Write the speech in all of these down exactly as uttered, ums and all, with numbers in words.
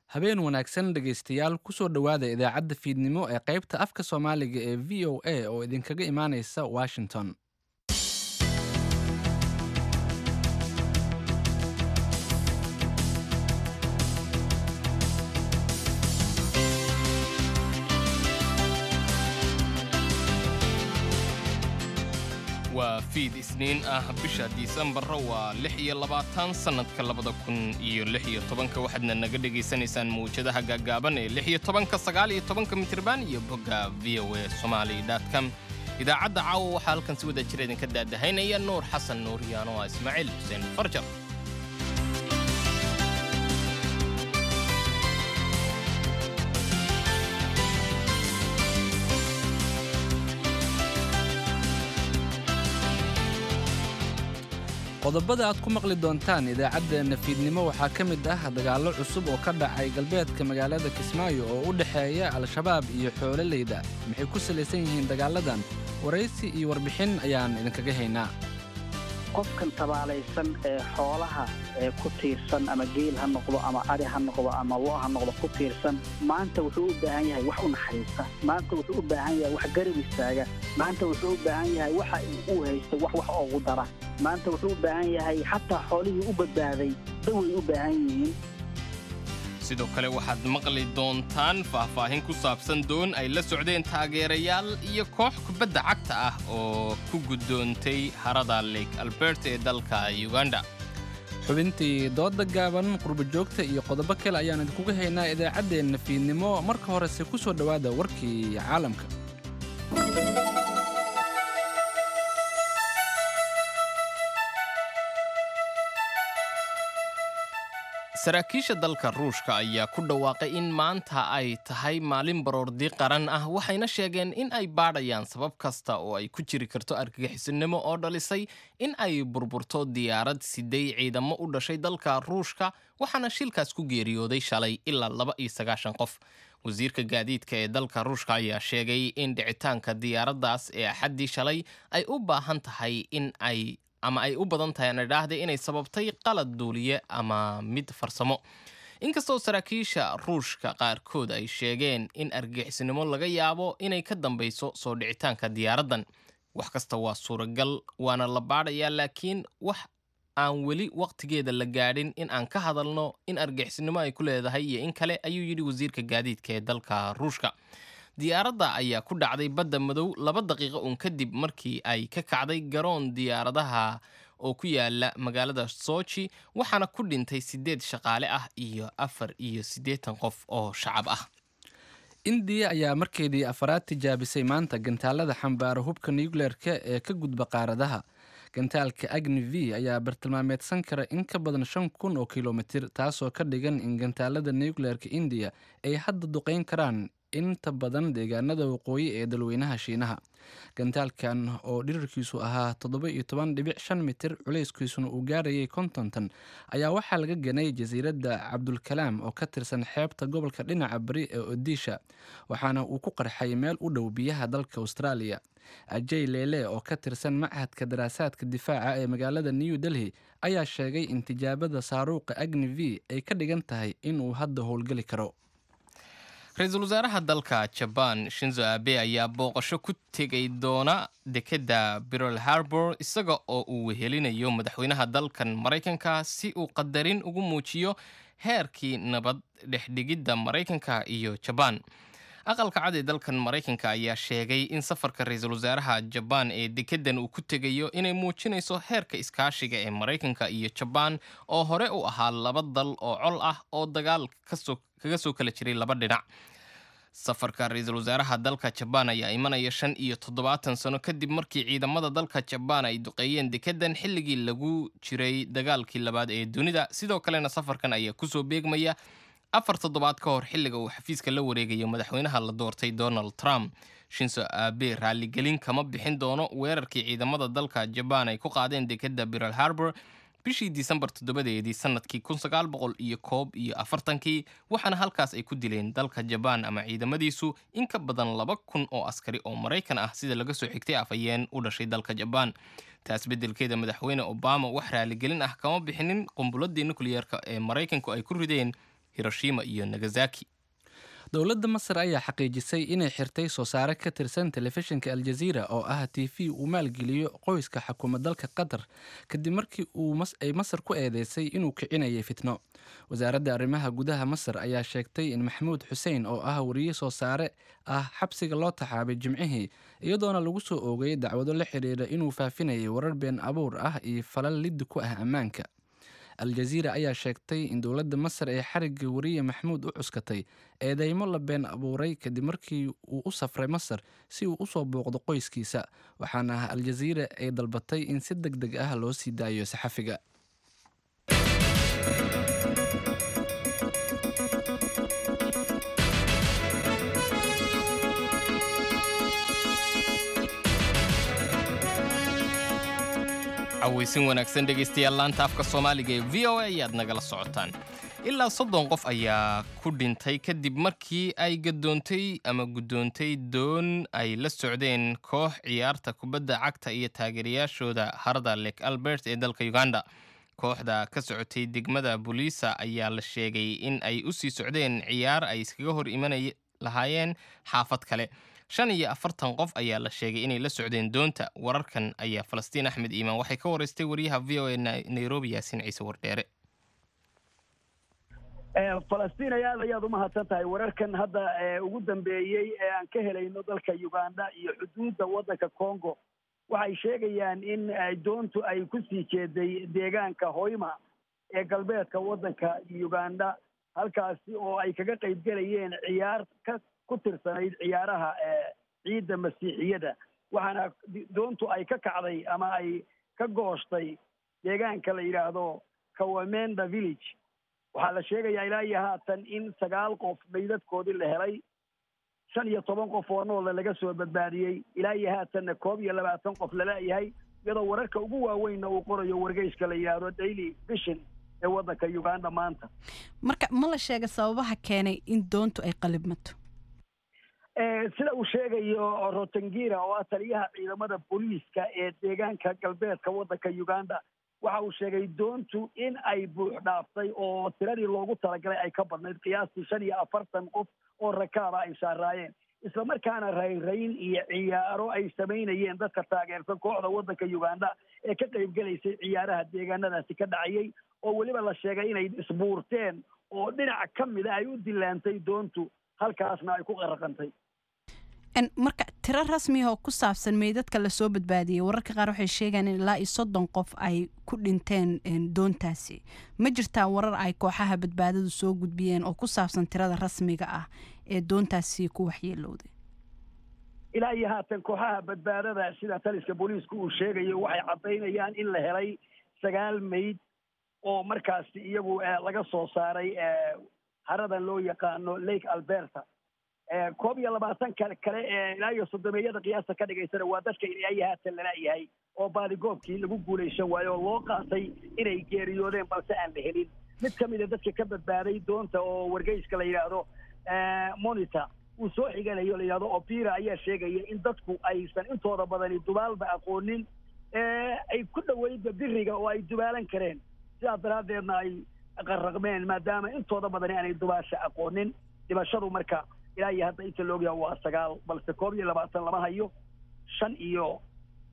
habeen wanaagsan dhegaystayaal kusoo dhowaada idaacadda fiidnimo ee qaybta afka soomaaliga ee v o a oo idinkaga imaanaysa washington. waa fiid isniin ah bisha Disembar waa lix iyo labaatan sanadka labada kun iyo lix iyo tobanka waxaadna naga dhageysanaysaan muujadaha gaagaaban ee lix iyo tobanka sagaal iyo tobanka mitirban iyo bogga v o a somali dot com. idaacadda caawa waxaa halkan si wada jir idinka daadahaynaya Nuur Xasan Nuur Yaano Ismaaciil Xuseen Farjar. qodobada aad ku maqli doontaan idaacaddeena fiidnimo waxaa ka mid ah dagaallo cusub oo ka dhacay galbeedka magaalada Kismaayo oo u dhexeeya al-shabaab iyo xoololeyda. maxay ku salaysan yihiin dagaaladan? waraysi iyo warbixin ayaan idinkaga haynaa. qofkan tabaalaysan ee xoolaha ee ku tiirsan ama geel ha noqdo ama ari ha noqdo ama lo ha noqdo ku tiirsan maanta wuxuu u baahan yahay wax u naxariista, maanta wuxuu u baahan yahay wax garab istaaga, maanta wuxuu u baahan yahay waxa uu haysto wax wax ugu dara, maanta wuxuu u baahan yahay xataa xoolihii u badbaaday daway u baahan yihiin. sidoo kale waxaad maqli doontaan faahfaahin ku saabsan doon ay la socdeen taageerayaal iyo koox kubadda cagta ah oo ku gudoontay harada Lake Albert ee dalka Uganda. xubintii dooda gaaban, qurbo joogta iyo qodobo kale ayaan idinkuga haynaa idaacaddeena fiidnimo. marka horese ku soo dhowaada warkii caalamka. saraakiisha dalka Ruushka ayaa ku dhawaaqay in maanta ay tahay maalin baroordi qaran ah, waxayna sheegeen in ay baadhayaan sabab kasta oo ay ku jiri karto argagixisnimo oo dhalisay in ay burburto diyaarad siday ciidamo u dhashay dalka Ruushka, waxaana shilkaas ku geeriyooday shalay ilaa laba iyo sagaashan qof. wasiirka gaadiidka ee dalka Ruushka ayaa sheegay in dhicitaanka diyaaraddaas ee axaddii shalay ay u baahan tahay in ay ama ay u badan tahay aan idhaahday inay sababtay qalad duuliye ama mid farsamo. inkastoo saraakiisha Ruushka qaarkood ay sheegeen in argagixisnimo laga yaabo inay ka dambayso soo dhicitaanka diyaaraddan, wax kasta waa suuragal waana la baadhayaa, laakiin wax aan weli waqtigeeda la gaadhin in aan ka hadalno in argagixisnimo ay ku leedahay iyo in kale, ayuu yidhi wasiirka gaadiidka ee dalka Ruushka. diyaaradda ayaa ku dhacday badda madow laba daqiiqo uun kadib markii ay ka kacday garoon diyaaradaha oo ku yaala magaalada Sochi, waxaana ku dhintay siddeed shaqaale ah iyo afar iyo siddeetan qof oo shacab ah. indiya ayaa markeedii afaraad tijaabisay maanta gantaalada xambaara hubka nuclearka ee ka gudba qaaradaha. gantaalka Agni V ayaa bartilmaameedsan kara in ka badan shan kun oo kilomitir, taasoo ka dhigan in gantaalada nuclearka indiya ay hadda duqeyn karaan inta badan deegaanada waqooyi ee dalweynaha Shiinaha. gantaalkan oo dhirirkiisu ahaa toddoba iyo toban dhibic shan mitir, culayskiisuna uu gaarayay konton tan, ayaa waxaa laga ganay jasiiradda Cabdulkalaam oo ka tirsan xeebta gobolka dhinaca bari ee Odisha, waxaana uu ku qarxay meel u dhow biyaha dalka Australia. Ajay Lele oo ka tirsan machadka daraasaadka difaaca ee magaalada New Delhi ayaa sheegay in tijaabada saaruuqa Agni V ay ka dhigan tahay inuu hadda howlgeli karo. ra-iisul wasaaraha dalka Japan Shinzo Abe ayaa booqasho ku tegay doona dekedda Pearl Harbor isaga oo uu wehelinayo madaxweynaha dalkan Mareykanka si uu qadarin ugu muujiyo heerkii nabad dhexdhigidda Mareykanka iyo Japan. aqalka cad ee dalkan Mareykanka ayaa sheegay in safarka ra-iisul wasaaraha Japan ee dekeddan uu ku tegayo inay muujinayso heerka iskaashiga ee Mareykanka iyo Japan oo hore u ahaa laba dal oo col ah oo dagaal kasoo kaga soo kala jiray laba dhinac. safarka ra-iisul wasaaraha dalka Japan ayaa imanaya shan iyo toddobaatan sano kadib markii ciidamada dalka Japan ay duqeeyeen dekeddan xilligii lagu jiray dagaalkii labaad ee dunida. sidoo kalena safarkan ayaa kusoo beegmaya afar toddobaad ka hor xilliga uu xafiiska la wareegayo madaxweynaha la doortay Donald Trump. Shinzo Abe raaligelin kama bixin doono weerarkii ciidamada dalka Japan ay ku qaadeen dekedda Pearl Harbor bishii Disembar toddobadeedii sanadkii kun sagaal boqol iyo koob iyo afartankii, waxaana halkaas ay ku dileen dalka Japan ama ciidamadiisu in ka badan laba kun oo askari oo Mareykan ah, sida laga soo xigtay afhayeen u dhashay dalka Japan. taas beddelkeeda madaxweyne Obama wax raaligelin ah kama bixinin qumbuladii nukliyeerka ee Mareykanku ay ku rideen Hiroshima iyo Nagasaki. dowladda Masar ayaa xaqiijisay inay xirtay soo saare ka tirsan telefishinka Al Jazeera oo ah T V uu maalgeliyo qoyska xukuumadda dalka Qatar kadib markii uu ay Masar ku eedeysay inuu kicinayay fitno. wasaaradda arrimaha gudaha Masar ayaa sheegtay in Maxamuud Xuseen oo ah wariye soo saare ah xabsiga loo taxaabay Jimcihii iyadoona lagu soo oogay dacwado la xiriira inuu faafinayay warar been abuur ah iyo falal lid ku ah ammaanka. Al Jazeera ayaa sheegtay in dowladda Masar ee xariga wariye Maxamuud u cuskatay eedeymo la been abuuray kadib markii uu u safray Masar si uu u soo booqdo qoyskiisa waxaana Al Jazeera ay dalbatay in si degdeg ah loo sii daayo saxafiga. cawaysin wanaagsan dhegaystayaal laanta afka Soomaaliga ee V O A ayaad nagala socotaan. ilaa soddon qof ayaa ku dhintay kadib markii ay gadoontay ama gudoontay doon ay la socdeen koox ciyaarta kubadda cagta iyo taageerayaashooda harada Lake Albert ee dalka Uganda. kooxda ka socotay degmada Buliisa ayaa la sheegay in ay u sii socdeen ciyaar ay iskaga hor imanay lahaayeen xaafad kale. shan iyo afartan qof ayaa la sheegay inay la socdeen doonta. wararkan ayaa Falastiin Axmed Iimaan waxay ka wareystay wariyaha V O A Nairobi Yaasiin Ciise Wardheere. Falastiin aad ayaad u mahadsan tahay. wararkan hadda ugu dambeeyay ee aan ka helayno dalka Uganda iyo xuduudda waddanka Congo waxay sheegayaan in doontu ay ku sii jeeday deegaanka Hoima ee galbeedka waddanka Uganda halkaasi oo ay kaga qayb galayeen ciyaar ka ku tirsanayd ciyaaraha ciidda masiixiyada waxaana doontu ay ka kacday ama ay ka goostay deegaanka la yiraahdo Kawamenda village. waxaa la sheegayaa ilaa iyo haatan in sagaal qof meydadkoodii la helay shan iyo toban qof oo nool laga soo badbaadiyey ilaa iyo haatanna koob iyo labaatan qof la leeyahay iyadoo wararka ugu waaweynna uu qorayo wargeyska la yiraahdo Daily Vision ee waddanka Uganda maanta. marka ma la sheegay sababaha keenay in doontu ay qalibmato? sida uu sheegayo Rotengira oo ah taliyaha ciidamada booliiska ee deegaanka galbeedka waddanka Uganda waxa uu sheegay doontu in ay buux dhaaftay oo tiradii loogu talagalay ay ka badnayd qiyaastii shan iyo afartan qof oo rakaab ay saaraayeen isla markaana rayn-rayn iyo ciyaaro ay samaynayeen dadka taageersan kooxda waddanka Uganda ee ka qayb galaysay ciyaaraha deegaanadaasi ka dhacayay oo weliba la sheegay inay isbuurteen oo dhinac ka mid ah ay u dilaantay doontu halkaasna ay ku qaraqantay. marka tiro rasmi ah oo ku saabsan meydadka la soo badbaadiyay wararka qaar waxay sheegayaan in ilaa iyo soddon qof ay ku dhinteen doontaasi. ma jirtaa warar ay kooxaha badbaadadu soo gudbiyeen oo ku saabsan tirada rasmiga ah ee doontaasi ku waxyeelowday? ilaa iyo haatan kooxaha badbaadada sida taliska booliisku uu sheegayo waxay caddaynayaan in la helay sagaal meyd oo markaasi iyagu laga soo saaray haradan loo yaqaano Lake Alberta. koob iyo labaatan kale kale ee ilaa iyo soddomeeyada qiyaasta ka dhigaysana waa dadka ilaa iyo haatan la leeyahay oo baadigoobkii lagu guulaysan waayo oo loo qaatay inay geeriyoodeen balse aan la helin. mid ka mid a dadka ka badbaaday doonta oo wargeyska la yidhaahdo Monitor uu soo xiganayo la yidhaahdo Opira ayaa sheegaya in dadku aysan intooda badani dubaalba aqoonin ay ku dhaweydba biriga oo ay dubaalan kareen sidaa daraaddeedna ay qarraqmeen maadaama intooda badani aanay dubaasha aqoonin. dhimashadu marka ilaa iyo hadda inta loogayaa waa sagaal balse koob iyo labaatan lama hayo shan iyo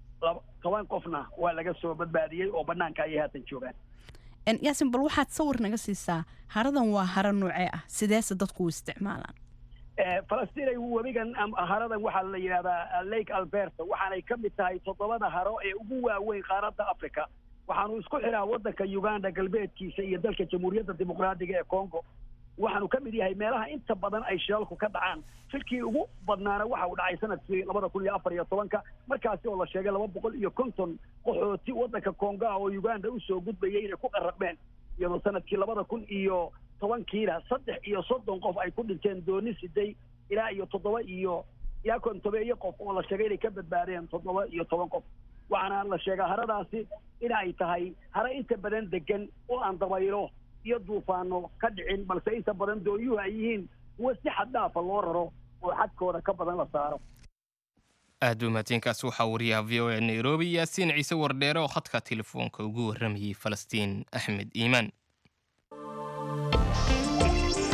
toban qofna waa laga soo badbaadiyey oo banaanka ayay haatan joogaan. yaasin bal waxaad sawir naga siisaa haradan waa haro noocee ah sideese dadku u isticmaalaan? Falastiin webigan haradan waxaa la yidhahdaa Lake Alberta waxaanay ka mid tahay toddobada haro ee ugu waaweyn qaaradda Afrika waxaanu isku xiraa waddanka Uganda galbeedkiisa iyo dalka Jamhuuriyadda Dimuqraadiga ee Congo waxaanu ka mid yahay meelaha inta badan ay shilku ka dhacaan. shilkii ugu badnaana waxa uu dhacay sanadkii labada kun iyo afar iyo tobanka markaasi oo la sheegay laba boqol iyo konton qaxooti waddanka Congo oo Uganda u soo gudbayay inay ku qarraqmeen iyadoo sanadkii labada kun iyo tobankiina saddex iyo soddon qof ay ku dhinteen dooni siday ilaa iyo toddoba iyo ilaa kontobeeyo qof oo la sheegay inay ka badbaadeen toddoba iyo toban qof. waxaana la sheegaa haradaasi in ay tahay haro inta badan degan oo aan dabaylo iyo duufaano ka dhicin balse inta badan dooyuhu ay yihiin kuwa si xad dhaafa loo raro oo xadkooda ka badan la saaro. aad u mahadsankaas waxaa wariyaha V O A Nairobi Yaasiin Ciise Wardheere oo khadka telefoonka ugu warramayay Falastiin Axmed Iimaan.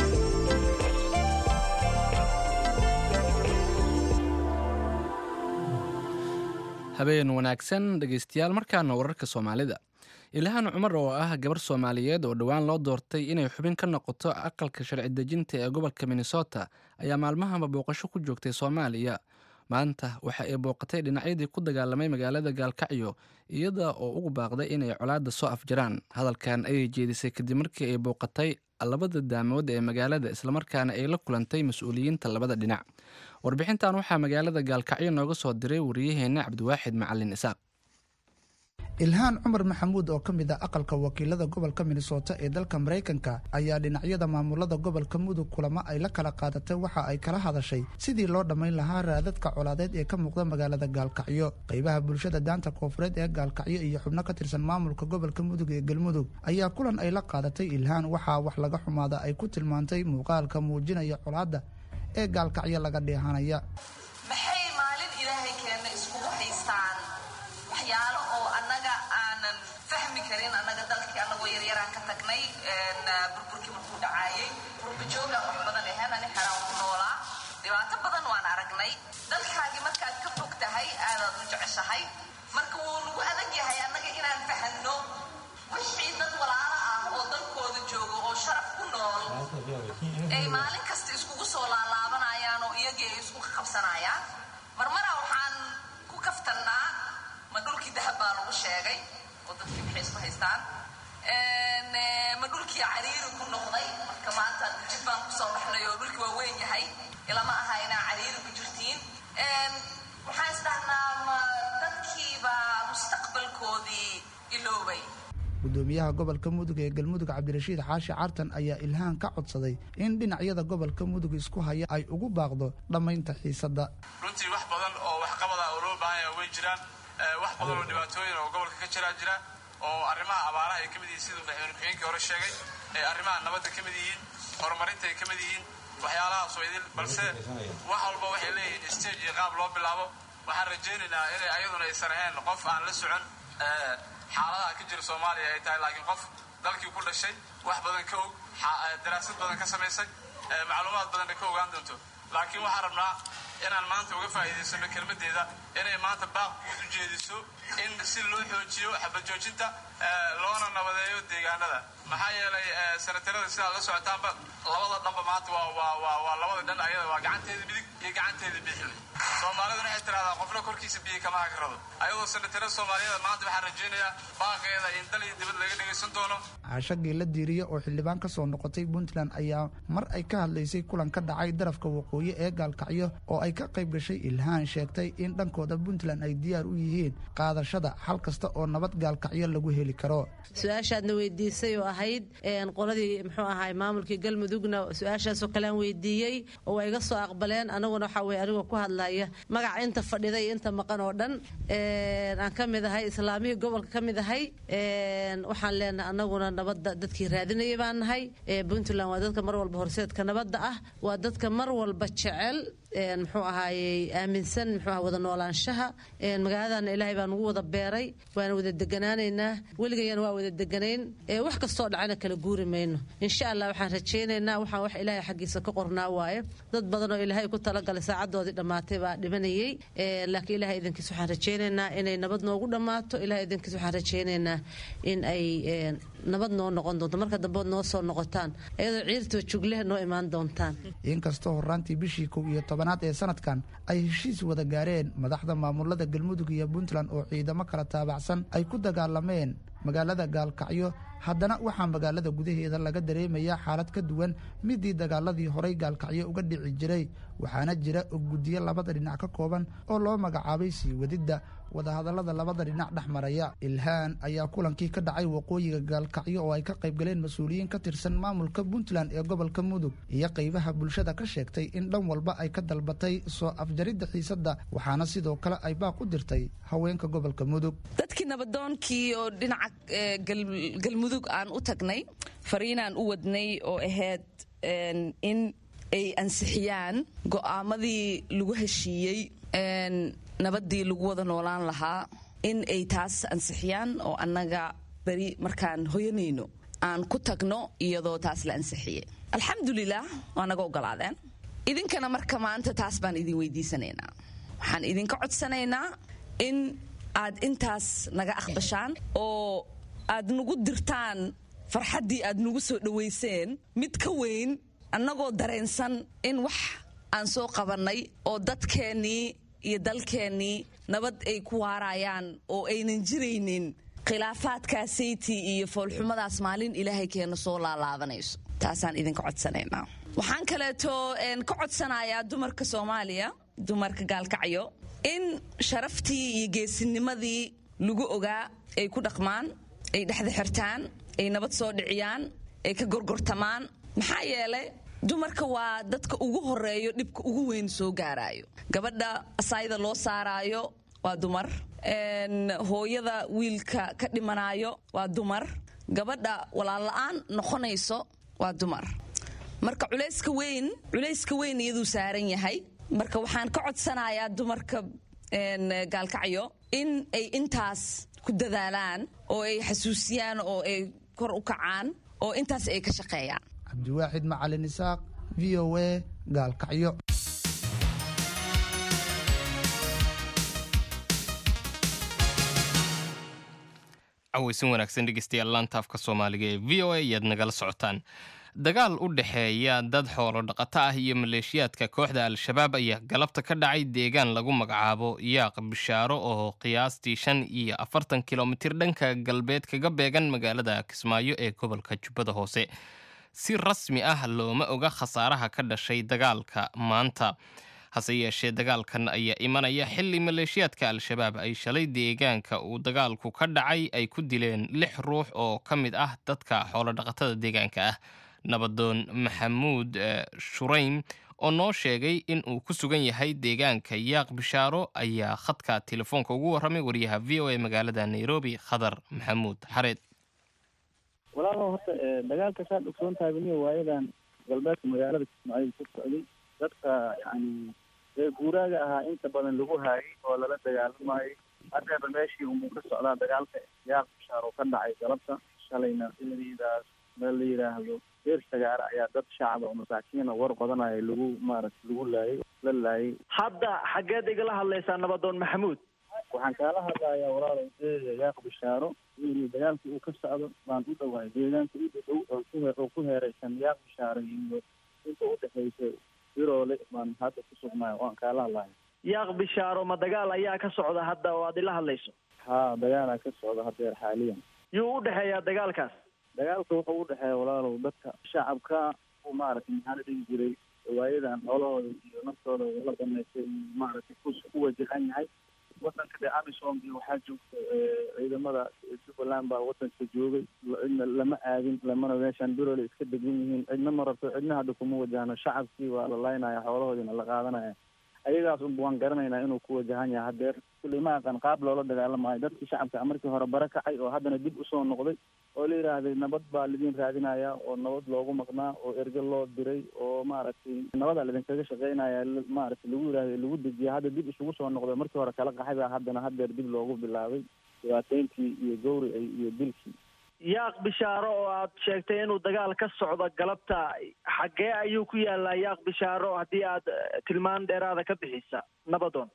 habeen wanaagsan dhegaystayaal, markaana wararka Soomaalida. Ilhaan Cumar oo ah gabar Soomaaliyeed oo dhawaan loo doortay inay xubin ka noqoto aqalka sharci dejinta ee gobolka Minnesota ayaa maalmahanba booqasho ku joogtay Soomaaliya. Maanta waxa ay booqatay dhinacyadii ku dagaalamay magaalada Gaalkacyo iyada oo ugu baaqday inay colaadda soo afjaraan. Hadalkan ayay jeedisay kadib markii ay booqatay labada daamood ee magaalada islamarkaana ay la kulantay mas'uuliyiinta labada dhinac. Warbixintan waxaa magaalada Gaalkacyo nooga soo diray wariyaheena Cabdiwaaxid Macalin Isaaq. Ilhaan Cumar Maxamuud oo ka mid ah aqalka wakiilada gobolka Minnesota ee dalka Mareykanka ayaa dhinacyada maamulada gobolka Mudug kulamo ay la kala qaadatay waxa ay kala hadashay sidii loo dhameyn lahaa raadadka colaadeed ee ka muuqda magaalada Gaalkacyo. Qaybaha bulshada daanta koonfureed ee Gaalkacyo iyo xubno ka tirsan maamulka gobolka Mudug ee Galmudug ayaa kulan ay la qaadatay Ilhaan waxa wax laga xumaada ay ku tilmaantay muuqaalka muujinaya colaadda ee Gaalkacyo laga dheehanaya. maxay maalin ilaahay keena isku haystaan waxyaalo oo anaga aanan fahmi karin anaga dalkii anagoo yaryaraan ka tagnay burburkii markuu dhacaayay burbujooga wax badan ahaan ani xaraan ku noolaa dhibaato badan waan aragnay dalkaagii markaad ka fog tahay aadaad u jeceshahay marka wuu nagu adag yahay annaga inaan fahanno wixii dad walaalo ah oo dalkooda joogo oo sharaf ku nool ay maalin kasta iskugu soo laalaabanayaan oo iyagii ay isku qabsanayaan marmara waxaan ku kaftannaa ma dhulkii dahab baa lagu sheegay oo dadkii waxay isku haystaan ma dhulkii cariiri ku noqday marka maanta jib baan kusoo baxnay oo dhulkii waa weyn yahay ilama aha inaa cariiri ku jirtiin waxaan isdhahnaa ma dadkiibaa mustaqbalkoodii iloobay. gudoomiyaha gobolka Mudug ee Galmudug Cabdirashiid Xaashi Cartan ayaa Ilhaan ka codsaday in dhinacyada gobolka Mudug isku haya ay ugu baaqdo dhamaynta xiisadda. runtii wax badan oo wax qabada oo loo baahan yahay way jiraan wax badan oo dhibaatooyin oo gobolka ka jira jira oo arrimaha abaaraha ay kamid yihiin sidoo madaxweynaha hore sheegay ee arrimaha nabadda kamid yihiin horumarinta ay kamid yihiin waxyaalaha soo idil balse wax walba waxay leeyihiin stage iyo qaab loo bilaabo waxaan rajaynaynaa inay ayaduna ay saraheen qof aan la socon xaaladaha ka jira Soomaaliya ay tahay laakiin qof dalkii ku dhashay wax badan ka og daraasad badan ka samaysay macluumaad badan ka ogaan doonto laakiin waxaan rabnaa inaan maanta uga faa'iideysano kelmadeeda inay maanta baaq guud u jeediso in si loo xoojiyo xabad joojinta loona nabadeeyo deegaanada maxaa yeelay sanatarada sida la socotaanba labada dhanba maanta waa waa waa labada dhan ayada waa gacanteeda midig iyo gacanteeda bidix Soomaaliduna waxay tiraahdaa qofna korkiisa biyo kama hagrado ayadoo sanatarada Soomaaliyeed maanta waxaan rajaynayaa baaqeeda in dal iyo dibad laga dhageysan doono. Caashagii la diiriyo oo xildhibaan ka soo noqotay Puntland ayaa mar ay ka hadlaysay kulan ka dhacay darafka waqooyi ee Gaalkacyo oo ay ka qayb gashay Ilhaan sheegtay in dhankooda Puntland ay diyaar u yihiin qaadashada xal kasta oo nabad Gaalkacyo lagu heli karo. su'aashaadna weydiisay oo ahayd een qoladii muxuu ahaay maamulkii Galmudugna su'aashaas oo kale aan weydiiyay oo ay iga soo aqbaleen anaguna waxa way anigu ku hadlaya magac inta fadhiday inta maqan oo dhan een aan ka mid ahay islaamiga gobolka ka mid ahay een waxaan leenahay anaguna nabadda dadkii raadinayay baan nahay ee Puntland waa dadka mar walba horseedka nabadda ah waa dadka mar walba jecel een muxuu ahaayay aaminsan muxuu wada noolaanshaha een magaaladana Ilaahay baan ugu wada beeray waan wada deganaanaynaa weligeeyna waa wada deganayn ee wax kasto dhacana kala guuri mayno insha Allah waxaan rajaynaynaa waxaan wax Ilaahay xaqiisa ka qornaa waaye dad badan oo Ilaahay ku tala galay saacadoodii dhamaatay baa dhimanayay ee laakiin Ilaahay idinkiis waxaan rajaynaynaa inay nabad noogu dhamaato Ilaahay idinkiis waxaan rajaynaynaa in ay nabad noo noqon doonto marka dambe noo soo noqotaan iyadoo ciirto jugle noo imaan doontaan. inkastoo horaantii bishii kow iyo tobanaad ee sanadkan ay heshiis wada gaareen madaxda maamulada Galmudug iyo Puntland oo ciidamo kala taabacsan ay ku dagaalameen magaalada Gaalkacyo haddana waxaa magaalada gudaheeda laga dareemayaa xaalad ka duwan midii dagaaladii horay Gaalkacyo uga dhici jiray waxaana jira guddiyo labada dhinac ka kooban oo loo magacaabay sii wadida wadahadalada labada dhinac dhexmaraya. Ilhaan ayaa kulankii ka dhacay waqooyiga Gaalkacyo oo ay ka qayb galeen mas'uuliyiin ka tirsan maamulka Puntland ee gobolka Mudug iyo qaybaha bulshada ka sheegtay in dhan walba ay ka dalbatay soo afjaridda xiisadda waxaana sidoo kale ay baaq u dirtay haweenka gobolka Mudug. dadkii nabadoonkii oo dhinaca Galmudug aan u tagnay fariinaan u wadnay oo ahayd in ay ansixiyaan go'aamadii lagu heshiiyey nabadii lagu wada noolaan lahaa in ay taas ansixiyaan oo annaga bari markaan hoyanayno aan ku tagno iyadoo taas la ansixiyey alxamdulilah waa naga ogolaadeen idinkana marka maanta taas baan idin weydiisanaynaa waxaan idinka codsanaynaa in aad intaas naga aqbashaan oo aad nagu dirtaan farxaddii aad nagu soo dhowayseen mid ka weyn annagoo dareensan in wax aan soo qabannay oo dadkeennii iyo dalkeennii nabad ay ku waarayaan oo aynan jiraynin khilaafaadkaasaytii iyo foolxumadaas maalin ilaahay keenna soo laalaadanayso taasaan idinka codsanaynaa waxaan kaleeto ka codsanayaa dumarka soomaaliya dumarka gaalkacyo in sharaftii iyo geesinimadii lagu ogaa ay ku dhaqmaan ay dhexda xirtaan ay nabad soo dhiciyaan ay ka gorgortamaan maxaa yeelay dumarka waa dadka ugu horeeyo dhibka ugu weyn soo gaaraayo gabadha asaayda loo saaraayo waa dumar hooyada wiilka ka dhimanaayo waa dumar gabadha walaal-la'aan noqonayso waa dumar marka culayska weyn culayska weyn iyaduu saaran yahay marka waxaan ka codsanayaa dumarka gaalkacyo in ay intaas ku dadaalaan oo ay xasuusiyaan oo ay kor u kacaan oo intaas ay ka shaqeeyaan cabdiwaaxid macalin isaaq v o a gaalkacyo cawaysin wanaagsan dhegeystayaal laanta afka soomaaliga ee v o a ayaad nagala socotaan dagaal u dhexeeya dad xoolo dhaqato ah iyo maleeshiyaadka kooxda al-shabaab ayaa galabta ka dhacay deegaan lagu magacaabo yaaq bishaaro oo qiyaastii shan iyo afartan kilomitir dhanka galbeed kaga beegan magaalada kismaayo ee gobolka jubbada hoose si rasmi ah looma oga khasaaraha ka dhashay dagaalka maanta hase yeeshee dagaalkan ayaa imanaya xilli maleeshiyaadka al-shabaab ay shalay deegaanka uu dagaalku ka dhacay ay ku dileen lix ruux oo ka mid ah dadka xoolodhaqatada deegaanka ah nabadoon maxamuud shuraym oo noo sheegay in uu ku sugan yahay deegaanka yaaq bishaaro ayaa khadka telefoonka ugu warramay wariyaha v o a magaalada nairobi khadar maxamuud xareed walaalo horta dagaalka saad ogsoon tahay biniyo waayadan galbeedka magaalada kismaayo ku socday dadka yacni ee guuraaga ahaa inta badan lagu haayay oo lala dagaalamayay haddeeba meeshii unbuu ka socdaa dagaalka yaaq bishaaro ka dhacay galabta shalayna iladiidaas meel la yidhaahdo reer sagaara ayaa dad shacaba oo masaakiina war qodanaya lagu maaragta lagu laayay la laayay hadda xaggeed igala hadlaysaa nabadoon maxamuud waxaan kaala hadlayaa walaalow deega yaaq bishaaro inuu dagaalkii uu ka socdo baan u dhawaay deegaanka u dhow oo ku oo ku heeraysan yaaq bishaaro iyo inta u dhexaysa biroole baan hadda ku sugnaayo waan kaala hadlaya yaaq bishaaro ma dagaal ayaa ka socda hadda oo aad ila hadlayso haa dagaalaa ka socda haddeer xaaliyan yuu u dhexeeyaa dagaalkaas dagaalka wuxuu u dhexeeya walaalow dadka shacabka u maaragtay maxaa la dhihi jiray waayadan xoolahooda iyo naftooda la dhamaystay maaragtay ku ku wajahan yahay wadanka dee amisom iyo waxaa joogta ciidamada jubbaland baa wadanka joogay cidna lama aadin lamana meeshaan biroole iska degan yihiin cidna ma rabto cidna hadda kuma wajahno shacabkii waa la laynaya xoolahoodiina la qaadanaya ayagaas unba waan garanaynaa inuu ku wajahan yahay haddeer kulli ma aqan qaab loola dagaalamayo dadkii shacabka markii hore bara kacay oo haddana dib usoo noqday oo la yidhaahday nabad baa lidin raadinaya oo nabad loogu maqnaa oo erge loo diray oo maaragtay nabadaa lidinkaga shaqaynaya maaragtay lagu yidhahday lagu dejiya hadda dib isugu soo noqday markii hore kala qaxay baa haddana haddeer dib loogu bilaabay dhibaateyntii iyo gowri iyo dilkii yaaq bishaaro oo aad sheegtay inuu dagaal ka socdo galabta xaggee ayuu ku yaalaa yaaq bishaaro haddii aad tilmaan dheeraada ka bixisa nabadoon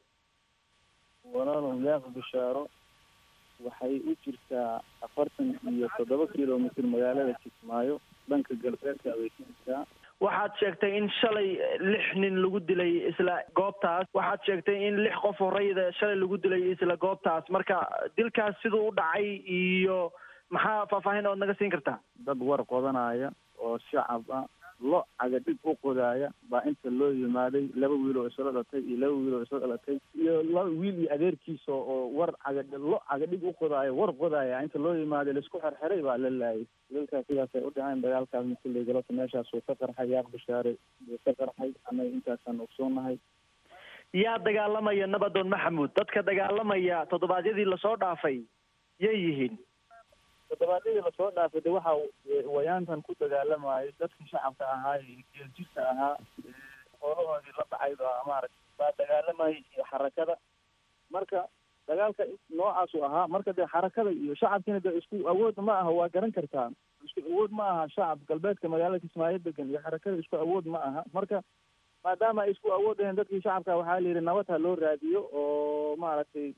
walaalow yaaq bishaaro waxay u jirtaa afartan iyo toddoba kilomitr magaalada kismaayo dhanka galbeedka bay ka jirtaa waxaad sheegtay in shalay lix nin lagu dilay isla goobtaas waxaad sheegtay in lix qof horeyda shalay lagu dilay isla goobtaas marka dilkaas siduu u dhacay iyo maxaa faahfaahin ood naga siin kartaa dad war qodanaya oo shacab ah lo cagadhig u qodaaya baa inta loo yimaaday laba wiil oo isla dhalatay iyo laba wiil oo isla dhalatay iyo laba wiil iyo adeerkiisa oo war cagadh lo cagadhig u qodaaya war qodaaya inta loo yimaaday laisku xerxeray baa la laayay dalkaas sidaasay u dhaceen dagaalkaas makuley galabta meeshaas uu ka qarxay yaaq bishaare uu ka qarxay annaga intaasaan ogsoonahay yaa dagaalamaya nabadoon maxamuud dadka dagaalamaya toddobaadyadii lasoo dhaafay yay yihiin toddobaadyadii lasoo dhaafay de waxa wayaantan ku dagaalamayo dadkii shacabka ahaa iyo geeljirka ahaa xoolahoodii la dhacay baa maaragtay baa dagaalamayay iyo xarakada marka dagaalka noocaasu ahaa marka dee xarakada iyo shacabkiina de isku awood ma aha waa garan kartaa isku awood ma aha shacab galbeedka magaalada kismaayo degan iyo xarakada isku awood ma aha marka maadaama ay isku awood aheen dadkii shacabka waxaa la yidhi nabad ha loo raadiyo oo maaragtay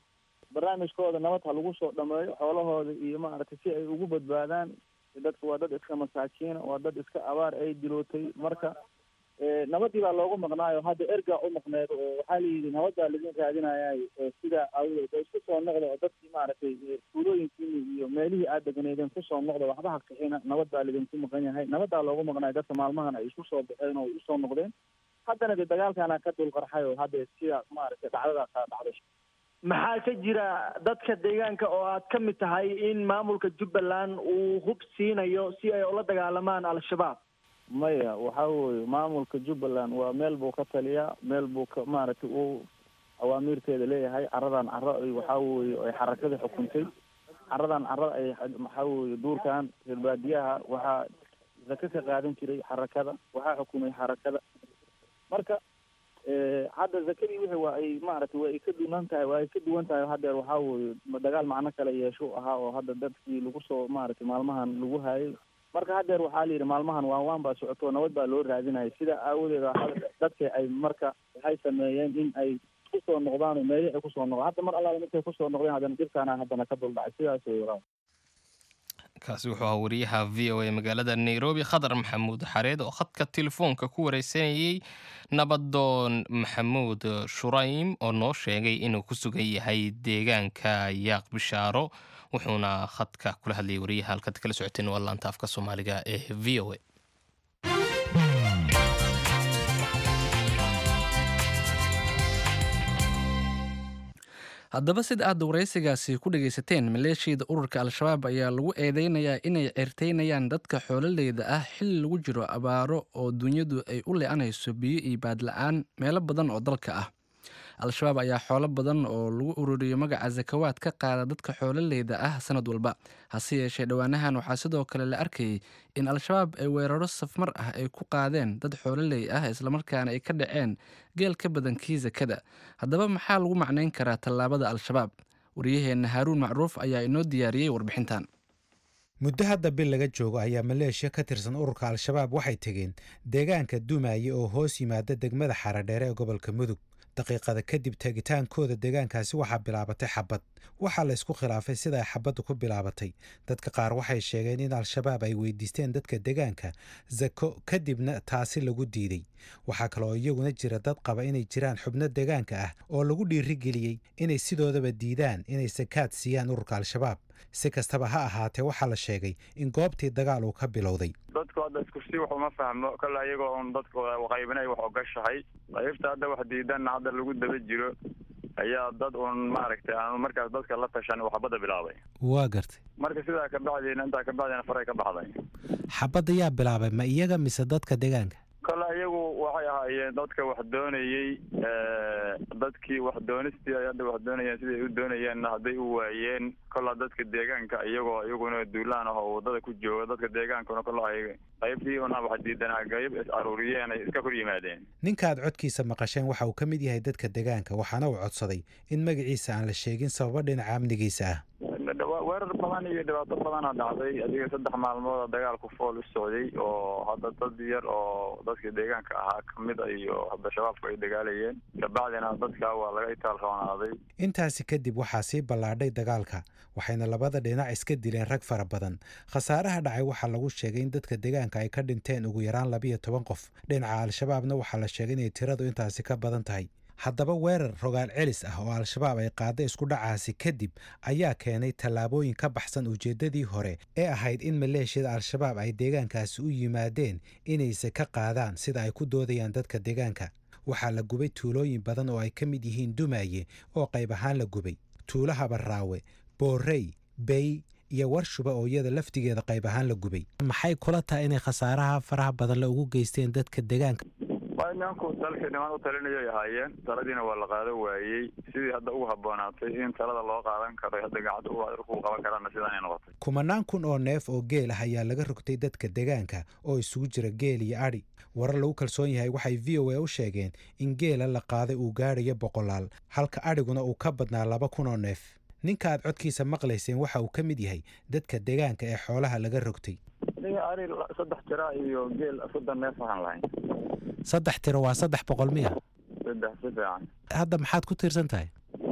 barnaamijkooda nabad ha lagu soo dhameeyo xoolahooda iyo maaragtay si ay ugu badbaadaan. Dadka waa dad iska masaakiina, waa dad iska abaar ay dilootay, marka nabadii baa loogu maqnaayo hadda erga u maqneed oo waxaa layidhi nabadbaa laidin raadinayay sidaa aawadeed oo isku soo noqda oo dadkii maaragtay tuulooyinkiini iyo meelihii aad deganeedeen kusoo noqda waxba ha kixina, nabad baa laidinku maqan yahay. nabadaa loogu maqnaayo dadka maalmahan ay isku soo baxeen oo usoo noqdeen. haddana de dagaalkaana ka dulqarxay oo hadda sidaa maaragtay dhacdadaasaa dhacday. maxaa ka jira dadka deegaanka oo aad ka mid tahay in maamulka Jubbaland uu hub siinayo si ay ula dagaalamaan al-shabaab? maya waxa weeye maamulka Jubbaland waa meel buu ka taliyaa, meel buu ka maaragtay uu awaamiirteeda leeyahay. caradan caro ay waxa weeye ay xarakada xukuntay, caradan caro ay waxa weeye duurkan reer baadiyaha waxaa zaka ka qaadan jiray xarakada, waxaa xukumay xarakada. marka hadda zakadii wixii waa ay maaragtay waa ay ka duwan tahay waa ay ka duwan tahay haddeer waxaa weeye dagaal macno kale yeesho ahaa oo hadda dadkii lagu soo maaragtay maalmahan lagu hayay. marka haddeer waxaa la yidhi maalmahan waan waan baa socoto nabad baa loo raadinaya. sidaa aawadeed dadka ay marka waxay sameeyeen in ay kusoo noqdaan oo meelihii ay kusoo noqdaan. hadda mar allaala markay kusoo noqdeen haddana jirkaana haddana ka duldhacay. sidaas way waraa. kaasi wuxuu ahaa wariyaha v o a magaalada nairobi khadar maxamuud xareed oo khadka telefoonka ku wareysanayey nabadoon maxamuud shuraym oo noo sheegay inuu ku sugan yahay deegaanka yaaq bishaaro, wuxuuna khadka kula hadlayay wariyaha halkaad kala socoteen waa laanta afka soomaaliga ee v o a. haddaba sida aad waraysigaasi ku dhagaysateen, maleeshiyada ururka al-shabaab ayaa lagu eedeynayaa inay ceerteynayaan dadka xoololeyda ah xilli lagu jiro abaaro oo dunyadu ay u le-anayso biyo iyo baadla-aan meelo badan oo dalka ah. al-shabaab ayaa xoolo badan oo lagu ururiyo magaca zakawaad ka qaada dadka xoololeyda ah sanad walba. hase yeeshee dhowaanahan waxaa sidoo kale la arkayay in al-shabaab ay weeraro safmar ah ay ku qaadeen dad xoololey ah islamarkaana ay ka dhaceen geel ka badan kii zakada. haddaba maxaa lagu macnayn karaa tallaabada al-shabaab? wariyaheenna haaruun macruuf ayaa inoo diyaariyey warbixintan. muddo hadda bil laga joogo ayaa maleeshiya ka tirsan ururka al-shabaab waxay tegeen deegaanka Dumaye oo hoos yimaada degmada Xaradheere ee gobolka Mudug. daqiiqada kadib tegitaankooda deegaankaasi waxaa bilaabatay xabad. waxaa la isku khilaafay sida ay xabaddu ku bilaabatay. dadka qaar waxay sheegeen in al-shabaab ay weydiisteen dadka deegaanka zako kadibna taasi lagu diiday. waxaa kaloo iyaguna jira dad qaba inay jiraan xubno deegaanka ah oo lagu dhiirigeliyey inay sidoodaba diidaan inay sakaad siiyaan ururka al-shabaab. si kastaba ha ahaatee waxaa la sheegay in goobtii dagaal uu ka bilowday. dadku hadda isku si wax uma fahmo kale iyagoo un dadku qaybinay wax ogashahay qaybta hadda wax diidan hadda lagu daba jiro ayaa dad un maaragtay aan markaas dadka la tashan waxbada bilaabay. waa gartay. marka sidaa ka bacdina intaa ka bacdina faray ka baxday. xabadda yaa bilaabay ma iyaga mise dadka deegaanka? kale iyagu waxay ahaayeen dadka wax doonayey dadkii wax doonistii ay hadda wax doonayeen sidai ay u doonayeenna hadday u waayeen kollaa dadka deegaanka iyagoo iyaguna duulaan ah oo waddada ku jooga dadka deegaankuna kolla ay qaybtii una wax diidanaa qayb is aruuriyeen ay iska kor yimaadeen. ninkaad codkiisa maqasheen waxa uu ka mid yahay dadka deegaanka waxaana uu codsaday in magaciisa aan la sheegin sababa dhinaca amnigiisa ah. weerar badan iyo dhibaato badana dhacday adiga saddex maalmood dagaalku fool u socday oo hadda dad yar oo dadka deegaanka ahaa kamid iyo hadda shabaabku ay dagaalayeen kabacdina dadka waa laga itaal roonaaday. intaasi kadib waxaa sii ballaadhay dagaalka waxayna labada dhinac iska dileen rag fara badan. khasaaraha dhacay waxaa lagu sheegay in dadka deegaanka ay ka dhinteen ugu yaraan labiyo toban qof. dhinaca al-shabaabna waxaa la sheegay inay tiradu intaasi ka badan tahay. haddaba weerar rogaal celis ah oo al-shabaab ay qaada isku dhacaasi kadib ayaa keenay tallaabooyin ka baxsan ujeeddadii hore ee ahayd in maleeshiyada al-shabaab ay deegaankaasi u yimaadeen inayse ka qaadaan sida ay ku doodayaan dadka deegaanka. waxaa la gubay tuulooyin badan oo ay ka mid yihiin Dumaye oo qayb ahaan la gubay, tuulo Habarraawe, Boorey, Bay iyo Warshuba oo iyada laftigeeda qayb ahaan la gubay. maxay kula tahay inay khasaaraha faraha badan la ugu geysteen dadka deegaanka? nimanku dalka niman u talinayay ahaayeen taladiina waa la qaado waayey sidii hadda ugu habboonaatay in talada loo qaadan karo hadda gacanta u qaban karana sidaanay noqotay. kumanaan kun oo neef oo geel ah ayaa laga rogtay dadka deegaanka oo isugu jira geel iyo adhi. warar lagu kalsoon yahay waxay v o a u sheegeen in geela la qaaday uu gaadhayo boqolaal halka adhiguna uu ka badnaa laba kun oo neef. ninka aad codkiisa maqlayseen waxa uu ka mid yahay dadka deegaanka ee xoolaha laga rogtay. ari saddex jira iyo geel soddon neef waxaan lahayn. saddex tiro waa saddex boqol miya? saddex si fiican. hadda maxaad ku tiirsan tahay?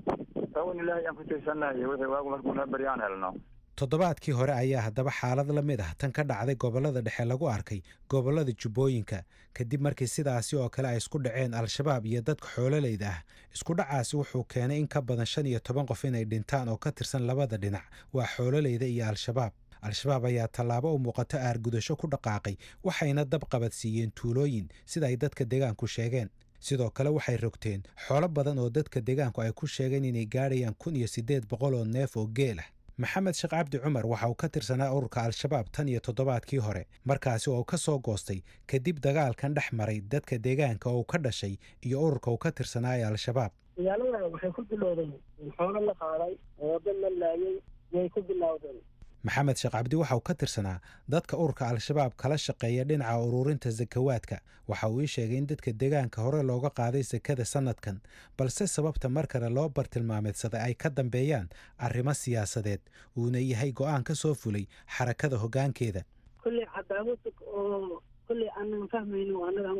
awan ilaahay aan ku tiirsanahay wixii waagu markuu noo beri aan helno toddobaadkii hore ayaa haddaba xaalad la mid ah tan ka dhacday gobollada dhexe lagu arkay gobollada jubbooyinka kadib markii sidaasi oo kale ay isku dhaceen al-shabaab iyo dadka xoololeyda ah isku dhacaasi wuxuu keenay in ka badan shan iyo toban qof inay dhintaan oo ka tirsan labada dhinac waa xoololeyda iyo al-shabaab al-shabaab ayaa tallaabo u muuqato aargudasho ku dhaqaaqay waxayna dab qabadsiiyeen tuulooyin sida ay dadka deegaanku sheegeen sidoo kale waxay rogteen xoolo badan oo dadka deegaanku ay ku sheegeen inay gaadhayaan kun iyo siddeed boqol oo neef oo geel ah maxamed sheekh cabdi cumar waxa uu ka tirsanaa ururka al-shabaab tan iyo toddobaadkii hore markaasi oo ka soo goostay kadib dagaalkan dhex maray dadka deegaanka oo ka dhashay iyo ururka uu ka tirsanaa ee al-shabaab magaalada waxay ku bilowdeen xoolo la qaaday oo dad la laayay yay ku bilowdeen maxamed sheekh cabdi waxa uu ka tirsanaa dadka ururka al-shabaab kala shaqeeya dhinaca ururinta sakawaadka waxa uu ii sheegay in dadka deegaanka hore looga qaaday sakada sanadkan balse sababta mar kale loo bartilmaameedsaday ay ka dambeeyaan arrimo siyaasadeed uuna yahay go'aan ka soo fulay xarakada hoggaankeeda kulley cadaawad oo kulley aanan fahmayno annaga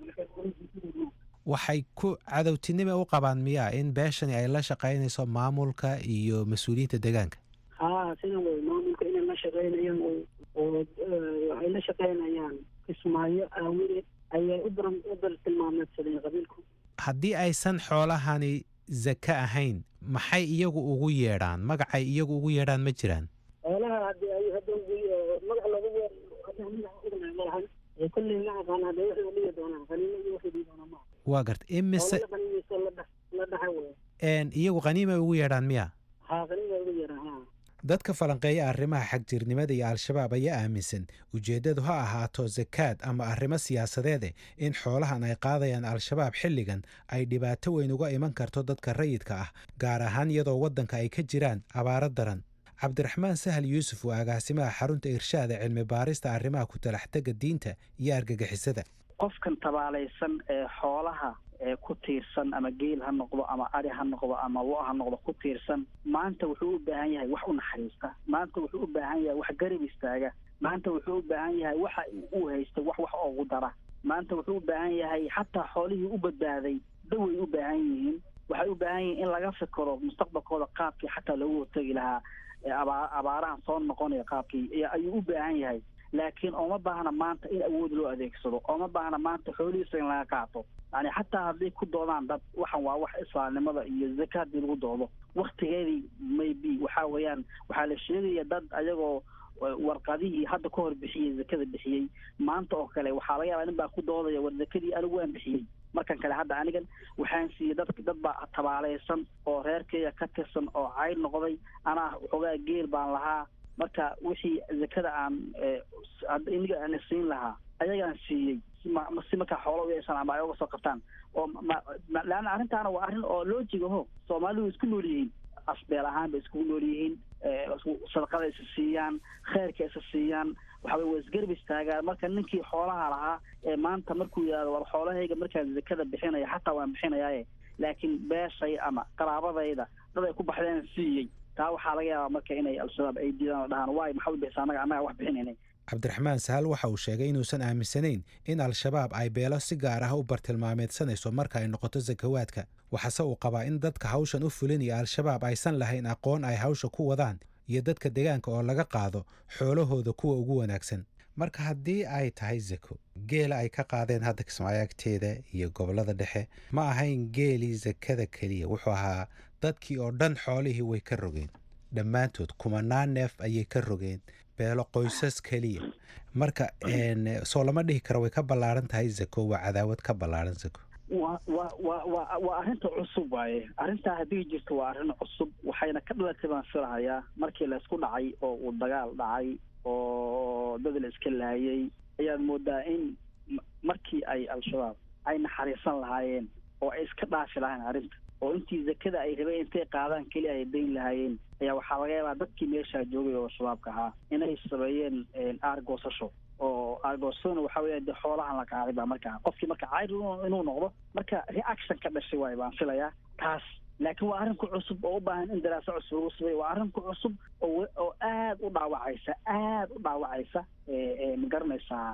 waxay ku cadowtinimo u qabaan miyaa in beeshani ay la shaqaynayso maamulka iyo mas-uuliyiinta deegaanka haa sida wey maamulka inay la shaqaynayaan oo ay la shaqaynayaan kismaayo aawadeed ayay u daran u bartilmaameedsadeen qabiilku haddii aysan xoolahani zaka ahayn maxay iyagu ugu yeedhaan magacay iyagu ugu yeedhaan ma jiraan xoolaha haddii ay hadda magac lagu yeer malahan ee kulley ma aqaan hadda waxay u dhigi doonaan qaniimo iyo waxay dhigi doonaan ma waa garta imise la dhaxa wey n iyagu qaniimay ugu yeedhaan miya haa qaniimay ugu yeedhaan haa dadka falanqeeya arrimaha xagjirnimada iyo al-shabaab ayaa aaminsan ujeeddadu ha ahaato zakaad ama arrimo siyaasadeede in xoolahan ay qaadayaan al-shabaab xilligan ay dhibaato weyn uga iman karto dadka rayidka ah gaar ahaan iyadoo waddanka ay ka jiraan abaaro daran cabdiraxmaan sahal yuusuf waa agaasimaha xarunta irshaada cilmi baarista arrimaha ku talaxtega diinta iyo argagixisada qofkan tabaalaysan ee xoolaha ee ku tiirsan ama geel ha noqdo ama ari ha noqdo ama lo ha noqdo ku tiirsan maanta wuxuu u baahan yahay wax u naxariista maanta wuxuu u baahan yahay wax garab istaaga maanta wuxuu u baahan yahay waxa uu haysto wax wax ugu dara maanta wuxuu u baahan yahay xataa xoolihii u badbaaday daway u baahan yihiin waxay u baahan yihiin in laga fikiro mustaqbalkooda qaabkii xataa loogu hortegi lahaa abaarahan soo noqonaya qaabkii ayuu u baahan yahay laakiin ooma baahna maanta in awood loo adeegsado ooma baahna maanta xoolihiisa in laga qaato yani xataa hadday ku doodaan dad waxan waa wax islaamnimada iyo zaka haddii lagu doodo waktigeedii maybe waxa weeyaan waxaa la sheegaya dad ayagoo warqadihii hadda ka hor bixiyey zakada bixiyey maanta oo kale waxaa laga yaabaa nin baa ku doodaya war zakadii anigu waan bixiyey markan kale hadda anigan waxaan siiyey dad dad baa tabaalaysan oo reerkeyga ka tirsan oo cayd noqday anaa waxoogaa geel baan lahaa marka wixii zakada aan iniga aan siin lahaa ayagaan siiyey si markaa xoola u yeeshaan ama ay uga soo qabtaan oo leanna arrintaana waa arrin oo loojigaho soomaalidu isku nool yihiin asbeel ahaan bay iskugu nool yihiin sadaqada isa siiyaan khayrka isa siiyaan waxa way isgarab istaagaan marka ninkii xoolaha lahaa ee maanta markuu yidhahdo war xoolahayga markaan zakada bixinaya xataa waan bixinayaaye laakiin beeshay ama qaraabadayda dad ay ku baxdeen siiyey taa waxaa laga yaabaa marka inay al-shabaab ay diidaan oo dhahaan waay maxaa u bixisa annaga annaga wax bixinaynay cabdiraxmaan sahal waxa uu sheegay inuusan aaminsanayn in al-shabaab ay beelo si gaar ah u bartilmaameedsanayso marka ay noqoto sakawaadka waxaase uu qabaa in dadka hawshan u fulinaya al-shabaab aysan lahayn aqoon ay hawsha ku wadaan iyo dadka deegaanka oo laga qaado xoolahooda kuwa ugu wanaagsan marka haddii ay tahay zako geela ay ka qaadeen hadda kismaayo agteeda iyo gobollada dhexe ma ahayn geelii zakada keliya wuxuu ahaa dadkii oo dhan xoolihii way ka rogeen dhammaantood kumanaan neef ayay ka rogeen beelo qoysas keliya marka soo lama dhihi karo way ka ballaaran tahay zako waa cadaawad ka ballaaran zako wa wa wa wa waa arrinta cusub waaye arrintaa haddii jirto waa arrin cusub waxayna ka dhalatay baan filahayaa markii la isku dhacay oo uu dagaal dhacay oo dad la iska laayay ayaad moodaa in markii ay al-shabaab ay naxariisan lahaayeen oo ay iska dhaafi lahayn arrinta oo intii zakada ay rabeen intay qaadaan keliya ay dayn lahaayeen ayaa waxaa laga yaabaa dadkii meeshaa joogay oo shabaabka ahaa inay sameeyeen aargoosasho oo aargoosadana waxaa weya de xoolahan la qaaday baa markaa qofkii marka cayr inuu noqdo marka reaction ka dhashay waayo baan filayaa taas laakiin waa arrinku cusub oo u baahan in daraaso cusub lagu sameeyo waa arrinku cusub oo oo aad u dhaawacaysa aad u dhaawacaysa ma garanaysaa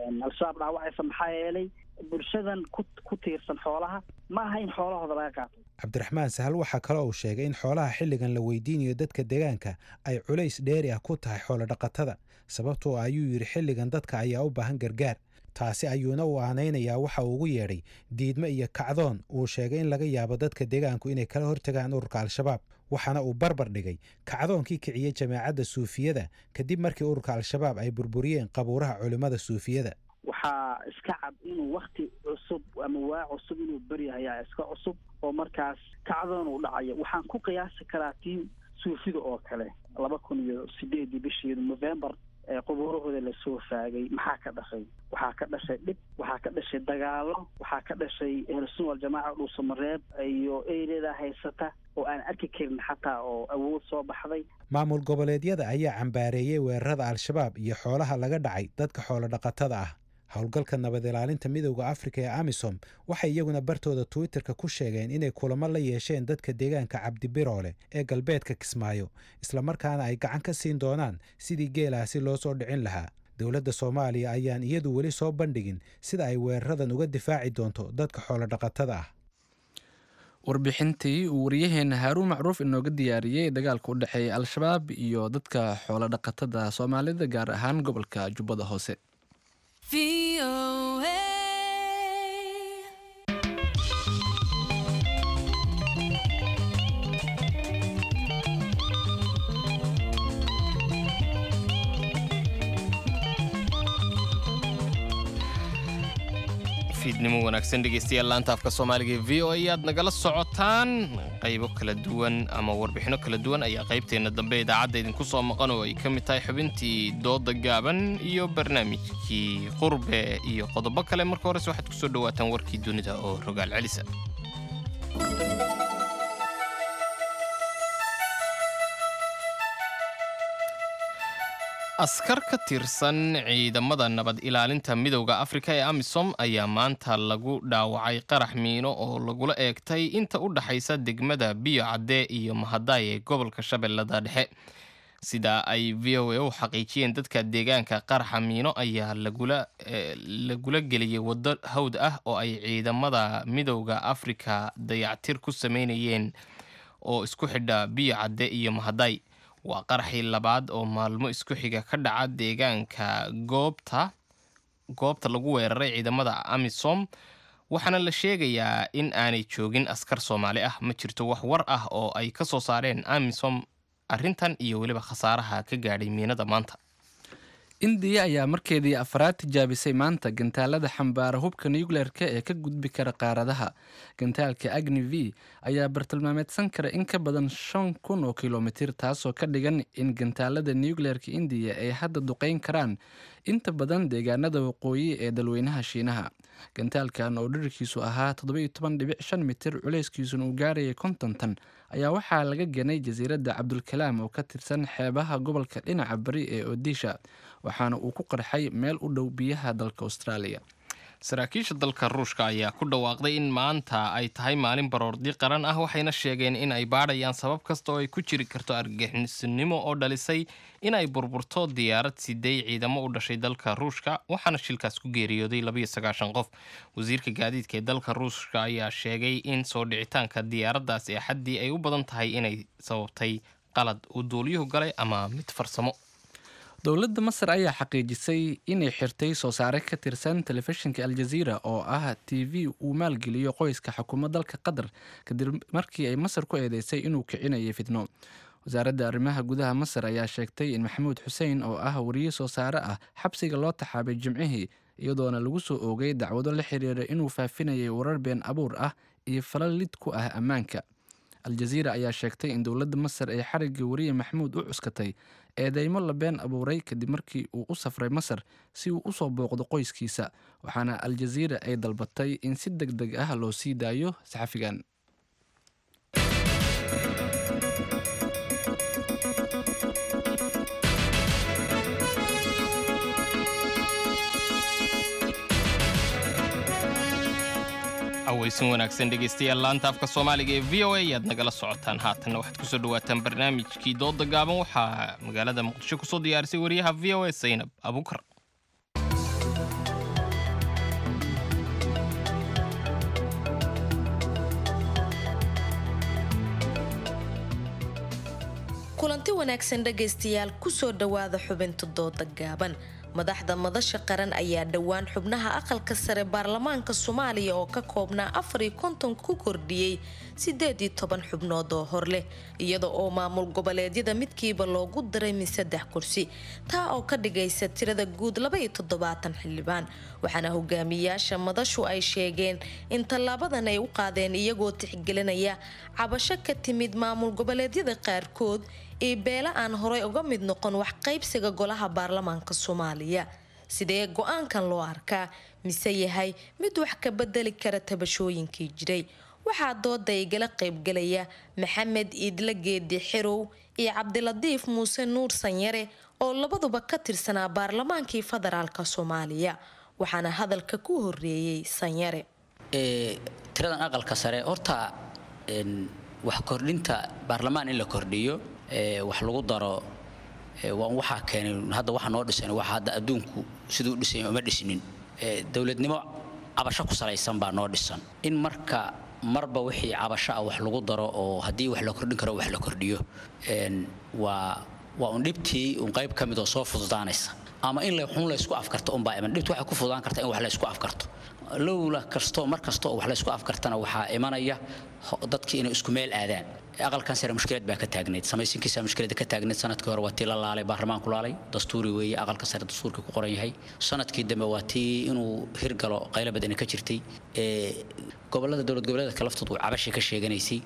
al-shabaab dhaawacaysa maxaa yeelay bulshadan ku ku tiirsan xoolaha ma aha in xoolahooda laga qaato cabdiraxmaan sahal waxaa kale uu sheegay in xoolaha xilligan la weydiinayo dadka deegaanka ay culays dheeri ah ku tahay xoolodhaqatada sababtoo ayuu yidhi xilligan dadka ayaa u baahan gargaar taasi ayuuna u aanaynayaa waxa uu ugu yeedhay diidme iyo kacdoon uu sheegay in laga yaabo dadka deegaanku inay kala hortagaan ururka al-shabaab waxaana uu barbar dhigay kacdoonkii kiciyey jamaacadda suufiyada kadib markii ururka al-shabaab ay burburiyeen qabuuraha culimmada suufiyada waxaa iska cad inuu wakti cusub ama waa cusub inuu beryahayaa iska cusub oo markaas kacdoon uu dhacayo waxaan ku qiyaasi karaa tii suufida oo kale laba kun iyo sideedii bishii november qubuurahooda lasoo faagay maxaa ka dhashay waxaa ka dhashay dhib waxaa ka dhashay dagaalo waxaa ka dhashay ahlusunna waljamaaca dhuusamareeb iyo ereada haysata oo aan arki karin xataa oo awood soo baxday maamul goboleedyada ayaa cambaareeyey weerarada al-shabaab iyo xoolaha laga dhacay dadka xoolo dhaqatada ah howlgalka nabad ilaalinta midowda afrika ee amisom waxay iyaguna bartooda twitterka ku sheegeen inay kulamo la yeesheen dadka deegaanka cabdibiroole ee galbeedka kismaayo islamarkaana ay gacan ka siin doonaan sidii geelaasi loo soo dhicin lahaa dowladda soomaaliya ayaan iyadu weli soo bandhigin sida ay weeraradan uga difaaci doonto dadka xoolodhaqatada ah warbixintii uu waryaheena haaruun macruuf inooga diyaariyey dagaalka u dhexeeya al-shabaab iyo dadka xoolodhaqatada soomaalida gaar ahaan gobolka jubbada hoose fiidnimo wanaagsan dhegeystayaal laanta afka soomaaliga ee v o a aad nagala socotaan qaybo kala duwan ama warbixino kala duwan ayaa qaybteena dambe idaacadda idinku soo maqan oo ay ka mid tahay xubintii dooda gaaban iyo barnaamijkii qurbe iyo qodobo kale marka horese waxaad kusoo dhawaataan warkii dunida oo rogaal celisa askar ka tirsan ciidamada nabad ilaalinta midowda afrika ee amisom ayaa maanta lagu dhaawacay qarax miino oo lagula eegtay inta u dhaxaysa degmada biyo cadde iyo mahadaay ee gobolka shabeellada dhexe sida ay v o a u xaqiijiyeen dadka deegaanka qaraxa miino ayaa lagula geliyey waddo hawd ah oo ay ciidamada midowda afrika dayactir ku sameynayeen oo isku xidha biyo cadde iyo mahadaay waa qaraxii labaad oo maalmo isku xiga ka dhaca deegaanka goobta goobta lagu weeraray ciidamada amisom waxaana la sheegayaa in aanay joogin askar soomaali ah ma jirto wax war ah oo ay ka soo saareen amisom arrintan iyo weliba khasaaraha ka gaadhay miinada maanta indiya ayaa markeedii afraad tijaabisay maanta gantaalada xambaara hubka nucleerka ee ka gudbi kara qaaradaha gantaalka agni v ayaa bartilmaameedsan kara in ka badan shan kun oo kilomitir taasoo ka dhigan in gantaalada nucleerka indiya ay hadda duqeyn karaan inta badan deegaanada waqooyi ee dalweynaha shiinaha gantaalkan oo dhirkiisu ahaa toddobiyo toban dhibic shan mitir culeyskiisuna uu gaarayay konton tan ayaa waxaa laga ganay jasiiradda cabdulkalaam oo ka tirsan xeebaha gobolka dhinaca bari ee odisha waxaana uu ku qarxay meel u dhow biyaha dalka austraaliya saraakiisha dalka ruushka ayaa ku dhawaaqday in maanta ay tahay maalin baroordi qaran ah waxayna sheegeen in ay baadhayaan sabab kasta oo ay ku jiri karto argagixisnimo oo dhalisay in ay burburto diyaarad siday ciidamo u dhashay dalka ruushka waxaana shilkaas ku geeriyooday labayo sagaashan qof wasiirka gaadiidka ee dalka ruushka ayaa sheegay in soo dhicitaanka diyaaraddaas ee xaddii ay u badan tahay inay sababtay qalad uu duuliyuhu galay ama mid farsamo dowladda masar ayaa xaqiijisay inay xirtay soo saare ka tirsan telefishinka aljaziira oo ah t v uu maalgeliyo qoyska xukuumad dalka qatar kadib markii ay masar ku eedeysay inuu kicinayay fidno wasaaradda arrimaha gudaha masar ayaa sheegtay in maxamuud xuseen oo ah wariye soo saare ah xabsiga loo taxaabay jimcihii iyadoona lagu soo oogay dacwado la xiriira inuu faafinayay warar been abuur ah iyo falal lid ku ah ammaanka aljaziira ayaa sheegtay in dowladda masar ay xarigga wariye maxamuud u cuskatay eedeymo la been abuuray kadib markii uu u safray masar si uu usoo booqdo qoyskiisa waxaana aljaziira ay dalbatay in si deg deg ah loo sii daayo saxafigan aweysan wanaagsan dhegaystayaal laanta afka soomaaliga ee v o a ayaad nagala socotaan haatanna waxaad kusoo dhawaataan barnaamijkii dooda gaaban waxaa magaalada muqdisho kusoo diyaarisay wariyaha v o a saynab abuukar kulanti wanaagsan dhagaystayaal kusoo dhawaada xubinta dooda gaaban madaxda madasha qaran ayaa dhowaan xubnaha aqalka sare baarlamaanka Soomaaliya oo ka koobnaa afar iyo konton ku kordhiyay sideed iyo toban xubnood oo hor leh iyadoo oo maamul goboleedyada midkiiba loogu daray min saddex kursi taa oo ka dhigaysa tirada guud laba iyo toddobaatan xildhibaan waxaana hogaamiyaasha madashu ay sheegeen in tallaabadan ay u qaadeen iyagoo tixgelinaya cabasho ka timid maamul goboleedyada qaarkood ee beela aan horay uga mid noqon wax qaybsiga golaha baarlamaanka Soomaaliya sidee go'aankan loo arkaa mise yahay mid wax ka bedeli kara tabashooyinkii jiray waxaa dooda igala qaybgalaya Maxamed Idla Geedi Xirow iyo Cabdiladiif Muuse Nuur Sanyare oo labaduba ka tirsanaa baarlamaankii federaalka Soomaaliya waxaana hadalka ku horeeyay Sanyare ee tiradan aqalka sare horta in wax kordhinta baarlamaan in la kordhiyo ee wax lagu daro waa waxa keenay hadda waxa noo dhisay waxa hadda adduunku sidoo dhisay uma dhisnin ee dawladnimo cabasho ku salaysan baa noo dhisan in marka marba wixii cabasho ah wax lagu daro oo hadii wax la kordhin karo wax la kordhiyo een waa waa un dhibtii un qayb kamid oo soo fududaanaysa ama in la xun la isku afkarto un baa iman dhibtu waxa ku fududaan karta in wax la isku afkarto lowla kasto mar kasto wax la isku afkartana waxa imanaya dadkii inay isku meel aadaan aqalkan sare mushkilad baa ka taagneed samaysinkiisa mushkilada ka taagneed sanadkii hore waa tii la laalay baarlamaanku laalay dastuuri weeye aqalka sare dastuurka ku qoran yahay sanadkii dambe waa tii inuu hirgalo qaylo badan ka jirtay ee gobolada dawlad goboleedka laftoodu cabashi ka sheeganaysay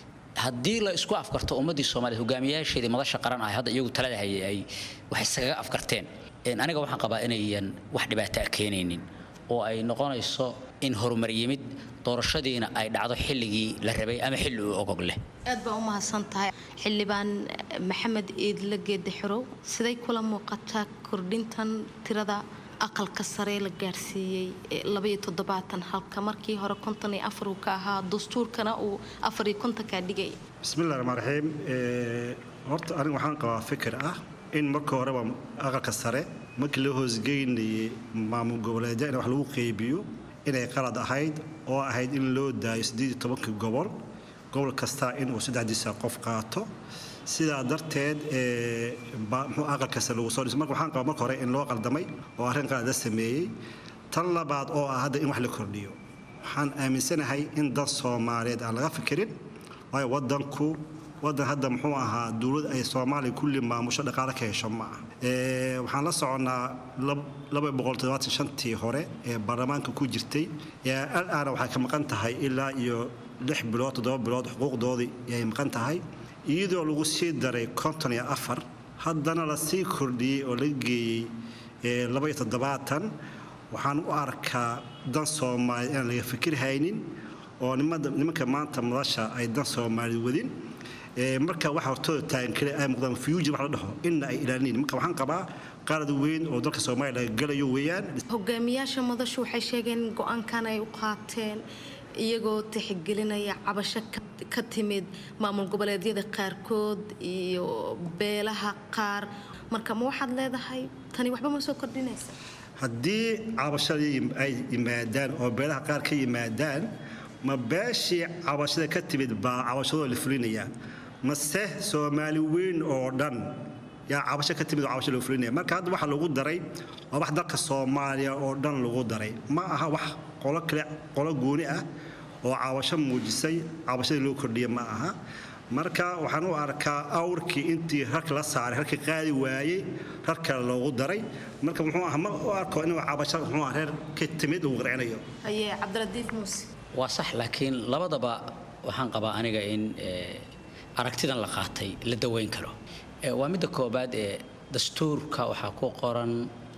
haddii la isku afkarto ummadii Soomaaliyeed hogaamiyaasheedii madasha qaran ah hadda iyagu talada hayay ay wax isaga afkarteen in aniga waxaan qabaa inay wax dhibaato ah keenaynin oo ay noqonayso in horumar yimid doorashadiina ay dhacdo xilligii la rabay ama xilli uu ogog leh aad baa u mahadsantahay xildhibaan Maxamed Idla Geedi Xirow siday kula muuqataa kordhintan tirada aqalka sare la gaarsiiyay laba iyo toddobaatan halka markii hore konton iyo afar uu ka ahaa dastuurkana uu afar iyo konton ka dhigay bismillaahir rahmaanir rahiim ee horta aniga waxaan qabaa fikir ah in marka hore waa aqalka sare markii la hoosgeynay maamul goboleedyada wax lagu qeybiyo inay qalad ahayd oo ahayd in loo daayo sideed iyo toban gobol gobol kasta in uu saddexdiisa qof qaato sidaa darteed ee muxuu aqalka sare lagu soo dhisay marka waxaan qabaa marka hore in loo qaldamay oo arrin qalad sameeyay tan labaad oo ah hadda in wax la kordhiyo waxaan aaminsanahay in dad Soomaaliyeed aan laga fikirin way wadanku wadan hadda muxuu ahaa dawlad ay Soomaaliya kulli maamusho dhaqaale ka hesho ma aha ee waxaan la soconaa laba boqol toddobaatan iyo shan tii hore ee baarlamaanka ku jirtay ee al'aana waxay ka maqan tahay ilaa iyo lix bilood toddoba bilood xuquuqdoodii ay maqan tahay iyadoo lagu sii daray konton iyo afar haddana la sii kordhiyay oo la geeyay ee laba iyo toddobaatan waxaan u arkaa dan Soomaaliyeed aan laga fikir haynin oo nimanka maanta madasha ay dan Soomaaliyeed wadin ee marka waxa hortooda taagan kale ay muqdam future wax la dhaho in ay ilaalin marka waxaan qabaa qalad weyn oo dalka Soomaaliya laga galayo weeyaan hogaamiyaasha madashu waxay sheegeen go'aankan ay u qaateen iyagoo tixgelinaya cabasho ka timid maamul goboleedyada qaarkood iyo beelaha qaar marka ma waxaad leedahay tani waxba ma soo kordhinaysa haddii cabashadii ay yimaadaan oo beelaha qaar ka yimaadaan ma beeshii cabashada ka timid baa cabashadoo la fulinaya mase Soomaali weyn oo dhan yaa cabasho ka timid oo cabasho loo fulinaya marka hadda waxa lagu daray waa wax dalka Soomaaliya oo dhan lagu daray ma aha wax qolo kale qolo gooni ah oo cabasho muujisay cabashada loo kordhiyay ma aha marka waxaan u arkaa awrkii intii harka la saaray harka qaadi waayay harka loogu daray marka muxuu ahaa ma u arko inuu cabasho muxuu ahaa reer ka timid uu qarcinayo ayee Cabdiladiif Muuse waa sax laakiin labadaba waxaan qabaa aniga in aragtidan la qaatay la daweyn karo waa mid koobaad ee dastuurka waxa ku qoran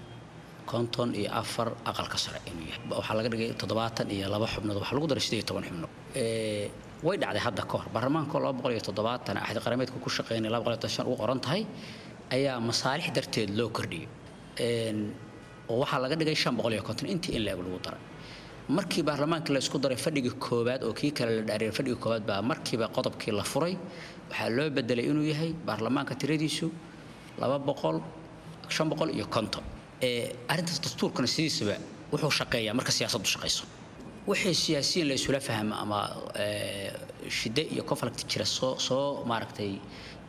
konton iyo afar aqalka sare inuu yahay waxa laga dhigay toddobaatan iyo laba xubnood waxa lagu daray sideed iyo toban xubnood ee way dhacday hadda ka hor baarlamaanka laba boqol iyo toddobaatan ahad qarameedku ku shaqeynay laba boqol iyo shan uu qoran tahay ayaa masaalix darteed loo kordhiyay een oo waxa laga dhigay shan boqol iyo konton intii in lagu daray markii baarlamaanka la isku daray fadhiga koobaad oo kii kale la dhaariyay fadhiga koobaad baa markiiba qodobkii la furay waxa loo bedelay inuu yahay baarlamaanka tiradiisu laba boqol shan boqol iyo konton ee arintaas dastuurkana sidiisaba wuxuu shaqeeyaa marka siyaasaddu shaqeyso wixii siyaasiyiin la isula fahmo ama ee shida iyo conflict jira soo soo maaragtay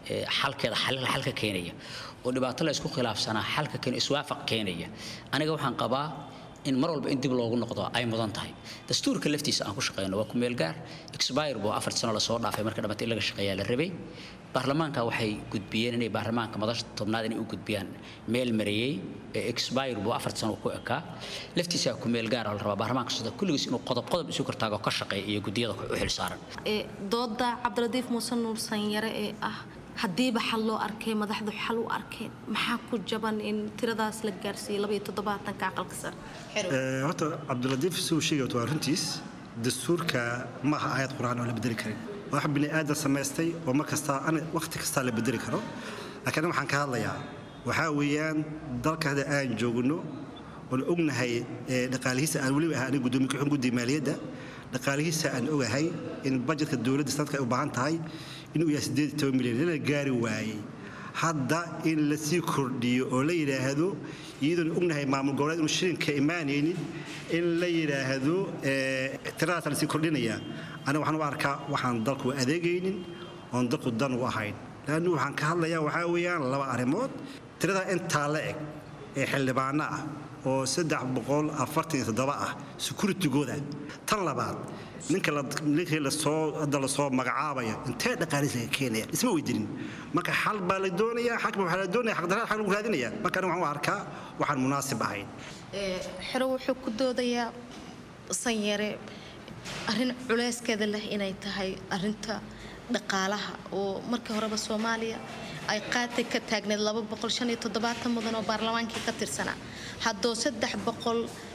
xalkeeda xalka keenaya oo dhibaato la isku khilaafsanaa xalka keen iswaafaq keenaya aniga waxaan qabaa in mar walba in dib loogu noqdo ay mudan tahay dastuurka laftiisa aan ku shaqeyno waa ku meel gaar expire boo afar sano la soo dhaafay marka dhammaantii laga shaqeeyaa la rabay baarlamaanka waxay gudbiyeen inay baarlamaanka madasha tobnaad inay u gudbiyaan meel mariyay expire boo afar sano ku ekaa laftiisa ku meel gaar ah la rabaa baarlamaanka sida kulligiis inuu qodob qodob isu kartaago ka shaqeeyo iyo gudiyada u xil saaran ee dooda Cabdiradiif Muuse Nuur Sanyare ee ah haddiiba xal loo arkay madaxdu xal u arkeen maxaa ku jaban in tiradaas la gaarsiiyay laba iyo toddobaatan ka aqalka sare ee horta Cabdiradiif soo sheegay waa runtiis dastuurka ma aha aayad quraan oo la bedeli karin wax bini aadam sameystay oo ma kasta ana waqti kasta la bedeli karo laakiin waxaan ka hadlayaa waxa weeyaan dalka hada aan joogno oo ognahay dhaqaalihiisa aan wali ahaan gudoomiye ku xigeen maaliyadda dhaqaalihiisa aan ogahay in budgetka dawladda sanadka ay u baahan tahay inuu yahay sideed iyo toban milyan la gaari waayay hadda in la sii kordhiyo oo la yiraahdo iyadoo ognahay maamul goboleed inuu shirinka imaanaynin in la yiraahdo ee tirada la sii kordhinaya ana waxaan u arkaa waxaan dalku adeegaynin oo dalku dan u ahayn laanu waxaan ka hadlayaa waxa weeyaan laba arimood tirada inta la eg ee xildhibaano ah oo saddex boqol afartan iyo toddoba ah security-gooda tan labaad ninka la ninka la soo hadda la soo magacaabayo intee dhaqaalihiisa keenaya isma weydiin marka xal baa la doonayaa xakma waxa la doonayaa xaq darrada xal lagu raadinaya marka waxaan u arkaa waxaan munaasib ahayn ee xiro wuxuu ku doodayaa Sanyare arrin culeyskeeda leh inay tahay arrinta dhaqaalaha oo markii horeba Soomaaliya ay qaatay ka taagneed laba boqol shan iyo toddobaatan mudan oo baarlamaankii ka tirsanaa haddoo saddex boqol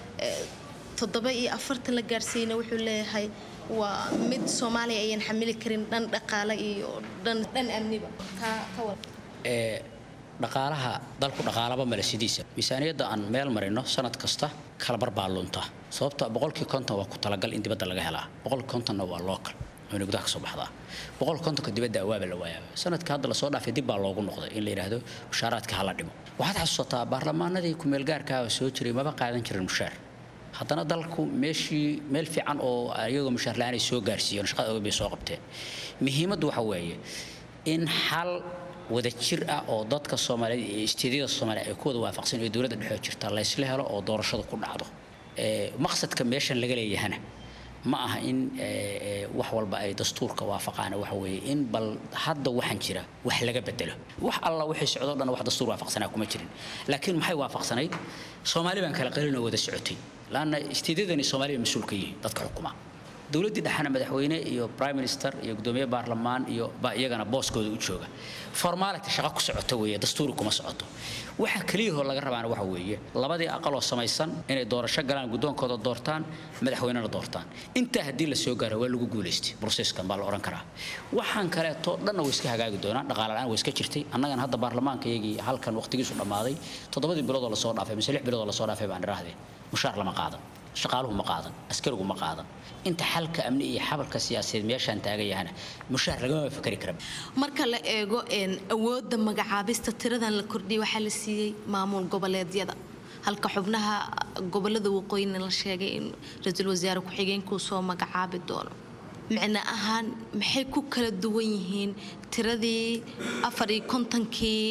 toddoba iyo afartan la gaarsiina wuxuu leeyahay waa mid Soomaaliya ayaan xamili karin dhan dhaqaale iyo dhan dhan amniba ka ka wada ee dhaqaalaha dalku dhaqaalaba malasidiisa miisaaniyadda aan meel marino sanad kasta kala barbaa lunta sababta boqolkii konton waa ku talagal in dibadda laga helaa boqolkii kontonna waa local oo gudaha ka soo baxda boqol konton ka dibadda awaaba la waayaa sanadka hadda la soo dhaafay dib baa loogu noqday in la yiraahdo mushaaraadka hala dhimo waxaad xasuusataa baarlamaanadii ku meel gaarka ah soo jiray maba qaadan jirin mushaar haddana dalku meeshii meel fiican oo ayagoo mushaar la'aan ay soo gaarsiiyeen shaqada ugu soo qabteen muhiimaddu waxa weeye in xal wada jir ah oo dadka Soomaaliyeed ee istiidada Soomaaliyeed ay ku wada waafaqsan ee dawladda dhexe jirta la isla helo oo doorashada ku dhacdo ee maqsadka meeshan laga leeyahay ma aha in wax walba ay dastuurka waafaqaan waxa weeye in bal hadda waxan jira wax laga bedelo wax alla wixii socdo dhan wax dastuur waafaqsanaa kuma jirin laakiin maxay waafaqsanayd Soomaali baan kala qalin oo wada socotay laana istiidadani Soomaaliya mas'uulka yihiin dadka xukuma dawladda dhaxana madaxweyne iyo prime minister iyo gudoomiye baarlamaan iyo ba iyagana booskooda u jooga formality shaqo ku socoto weeye dastuur kuma socoto waxa kaliya oo laga rabaa waxa weeye labadii aqal oo samaysan inay doorasho galaan gudoonkooda doortaan madaxweynena doortaan inta hadii la soo gaaro waa lagu guuleystay processkan baa la oran karaa waxaan kale to dhanna way iska hagaagi doonaan dhaqaale la'aan way iska jirtay annagana hadda baarlamaanka iyagii halkan waqtigiisu dhamaaday toddobadii bilood oo la soo dhaafay mise lix bilood oo la soo dhaafay baan raahdeen mushaar lama qaadan shaqaaluhu ma qaadan askarigu ma qaadan inta xalka amni iyo xabalka siyaasadeed meeshan taagayahana mushaar laga fakari karo marka la eego in awoodda magacaabista tiradan la kordhiyay waxa la siiyay maamul goboleedyada halka xubnaha gobolada waqooyiga la sheegay in ra'iisul wasaare ku xigeenku soo magacaabi doono macna ahaan maxay ku kala duwan yihiin tiradii afar iyo kontonkii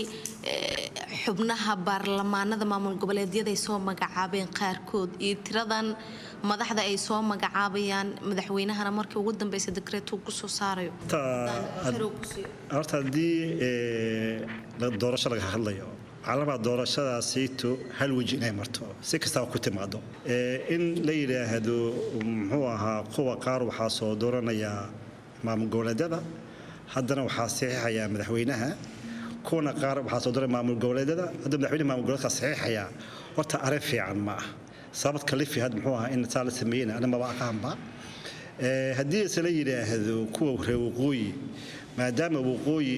xubnaha baarlamaanada maamul goboleedyada ay soo magacaabeen qaarkood iyo tiradan madaxda ay soo magacaabayaan madaxweynahana markii ugu dambeysay dekreet uu ku soo saarayo horta haddii doorasho laga hadlayo calama doorashadaasiito hal weji inay marto si kastaba ku timaado in la yidhaahdo muxuu ahaa kuwa qaar waxaa soo dooranaya maamul goboleedyada haddana waxaa saxiixaya madaxweynaha kuwana qaar waxaa soo dooranaya maamul goboleedyada hadda madaxweynaha maamul goboleedka saxiixaya horta arrin fiican ma ah sabab kalifi had muxuu ahaa in taa la sameeyeen ana maba aqaanba haddii isla yidhaahdo kuwa reer waqooyi maadaama waqooyi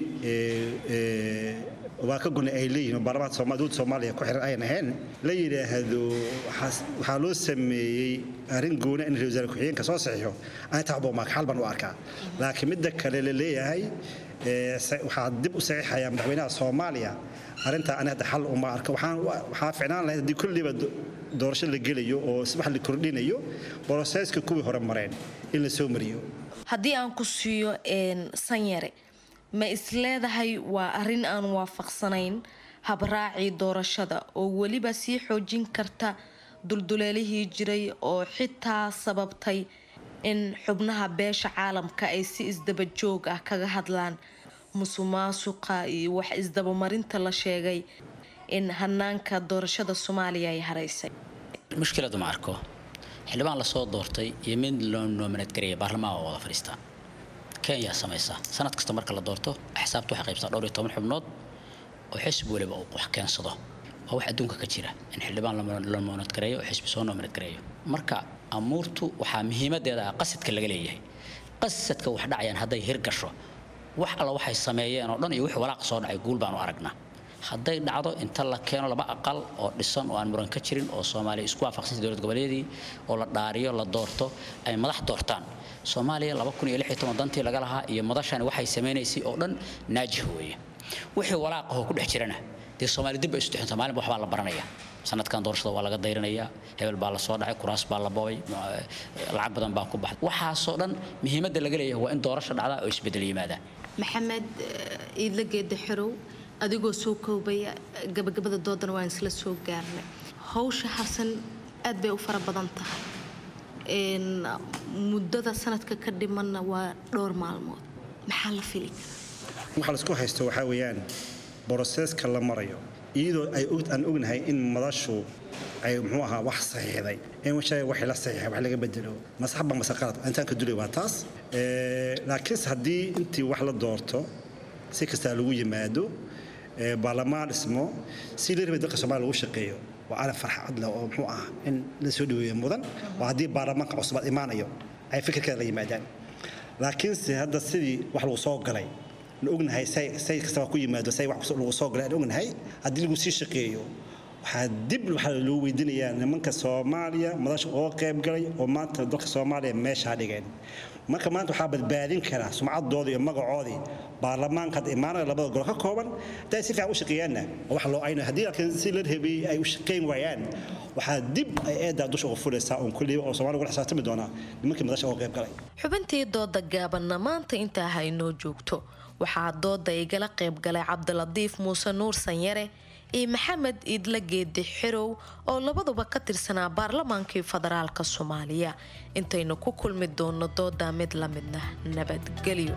waa ka gun ay leeyihiin baarlamaanka Soomaaliya Soomaaliya ku xiran ay ahayn la yiraahdo waxa loo sameeyay arin goona in ra'iisul wasaare ku xigeenka soo saxiixo ay taabo ma xal ban u arkaa laakiin midda kale la leeyahay ee waxa dib u saxiixaya madaxweynaha Soomaaliya arinta ana hadda xal uma arka waxaan waxa fiicnaan lahayd hadii kulliba doorasho la gelayo oo subax la kordhinayo processka kuwii hore mareen in la soo mariyo haddii aan ku siiyo een Sanyare ma isleedahay waa arrin aan waafaqsanayn habraacii doorashada oo weliba sii xoojin karta dulduleelihii jiray oo xitaa sababtay in xubnaha beesha caalamka ay si isdaba joog ah kaga hadlaan musuqmaasuqa iyo wax isdabamarinta la sheegay in hanaanka doorashada Soomaaliya ay haraysay mushkiladu ma arko xildhibaan la soo doortay iyo mid loo nominate gareeyay baarlamaanka wada fadhiista Kenya samaysa sanad kasta marka la doorto xisaabtu waxay qaybsataa dhowr iyo toban xubnood oo xisbi waliba uu wax keensado oo wax adduunka ka jira in xildhibaan la nominate gareeyo oo xisbi soo nominate gareeyo marka amuurtu waxa muhiimadeeda qasadka laga leeyahay qasadka wax dhacayaan haday hirgasho wax alla waxay sameeyeen oo dhan iyo wixii walaaq soo dhacay guul baan u aragnaa haday dhacdo inta la keeno laba aqal oo dhisan oo aan muran ka jirin oo Soomaaliya isku waafaqsan dawlad goboleedii oo la dhaariyo la doorto ay madax doortaan Soomaaliya laba kun iyo lix iyo toban dantii laga lahaa iyo madashani waxay sameeynaysay oo dhan naajih weeye wixii walaaq oo ku dhex jirana dee Soomaaliya dib ay isu dhixin Soomaaliya waxba la baranaya sanadkan doorashada waa laga dayranaya hebel baa la soo dhacay kuraas baa la boobay lacag badan baa ku baxay waxaas oo dhan muhiimadda laga leeyahay waa in doorasho dhacda oo isbedel yimaada maxamed idla geed xiro adigoo soo koobaya gabagabada doodan waan isla soo gaarnay hawsha xasan aad bay u fara badan tahay in muddada sanadka ka dhimanna waa dhowr maalmood maxaa la fili waxa la isku haysto waxa weeyaan processka la marayo iyadoo ay aan ognahay in madashu ay muxuu ahaa wax saxiixday in waxay wax la saxiixay wax laga bedelo masaxba masaqad intaan ka dulay waa taas ee laakiin haddii intii wax la doorto si kasta lagu yimaado ee baarlamaan ismo si leeyahay dadka Soomaaliya lagu shaqeeyo waa aan farxad leh oo muxuu ah in la soo dhaweeyo mudan waa haddii baarlamaanka cusub imaanayo ay fikirkeeda la yimaadaan laakiin si hadda sidii wax lagu soo galay ognahay say say kasta ku yimaado say wax lagu soo galay ognahay haddii lagu sii shaqeeyo waxa dib waxa loo weydiinayaa nimanka Soomaaliya madasha oo qayb galay oo maanta dadka Soomaaliya meesha dhigeen marka maanta waxa badbaadin kara sumcaddooda iyo magacoodii baarlamaanka imaanada labada gol ka kooban tay si fiican u shaqeeyana wax loo ayna haddii laakiin si la reebay ay u shaqeyn waayaan waxa dib ay eeda dusha ugu furaysaa oo kulliye oo Soomaaliya wada xisaabtami doona nimanka madasha oo qayb galay xubintii dooda gaabanna maanta inta haynoo joogto waxaa dooda igala qayb galay Cabdiladiif Muuse Nuur Sanyare iyo Maxamed Idla Geedi Xirow oo labaduba ka tirsanaa baarlamaankii federaalka Soomaaliya intaynu ku kulmi doono dooda mid la midna nabadgelyo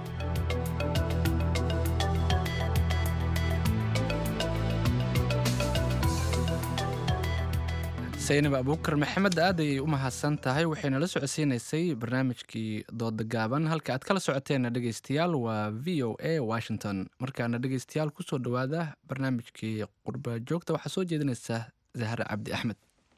Saynab Abuukar Maxamed aad ay u mahadsan tahay waxayna la socodsiinaysay barnaamijkii dooda gaaban halka aad kala socoteen dhageystayaal waa V O A Washington markaana dhageystayaal ku soo dhawaada barnaamijkii qurba joogta waxa soo jeedinaysa Zahra Cabdi Axmed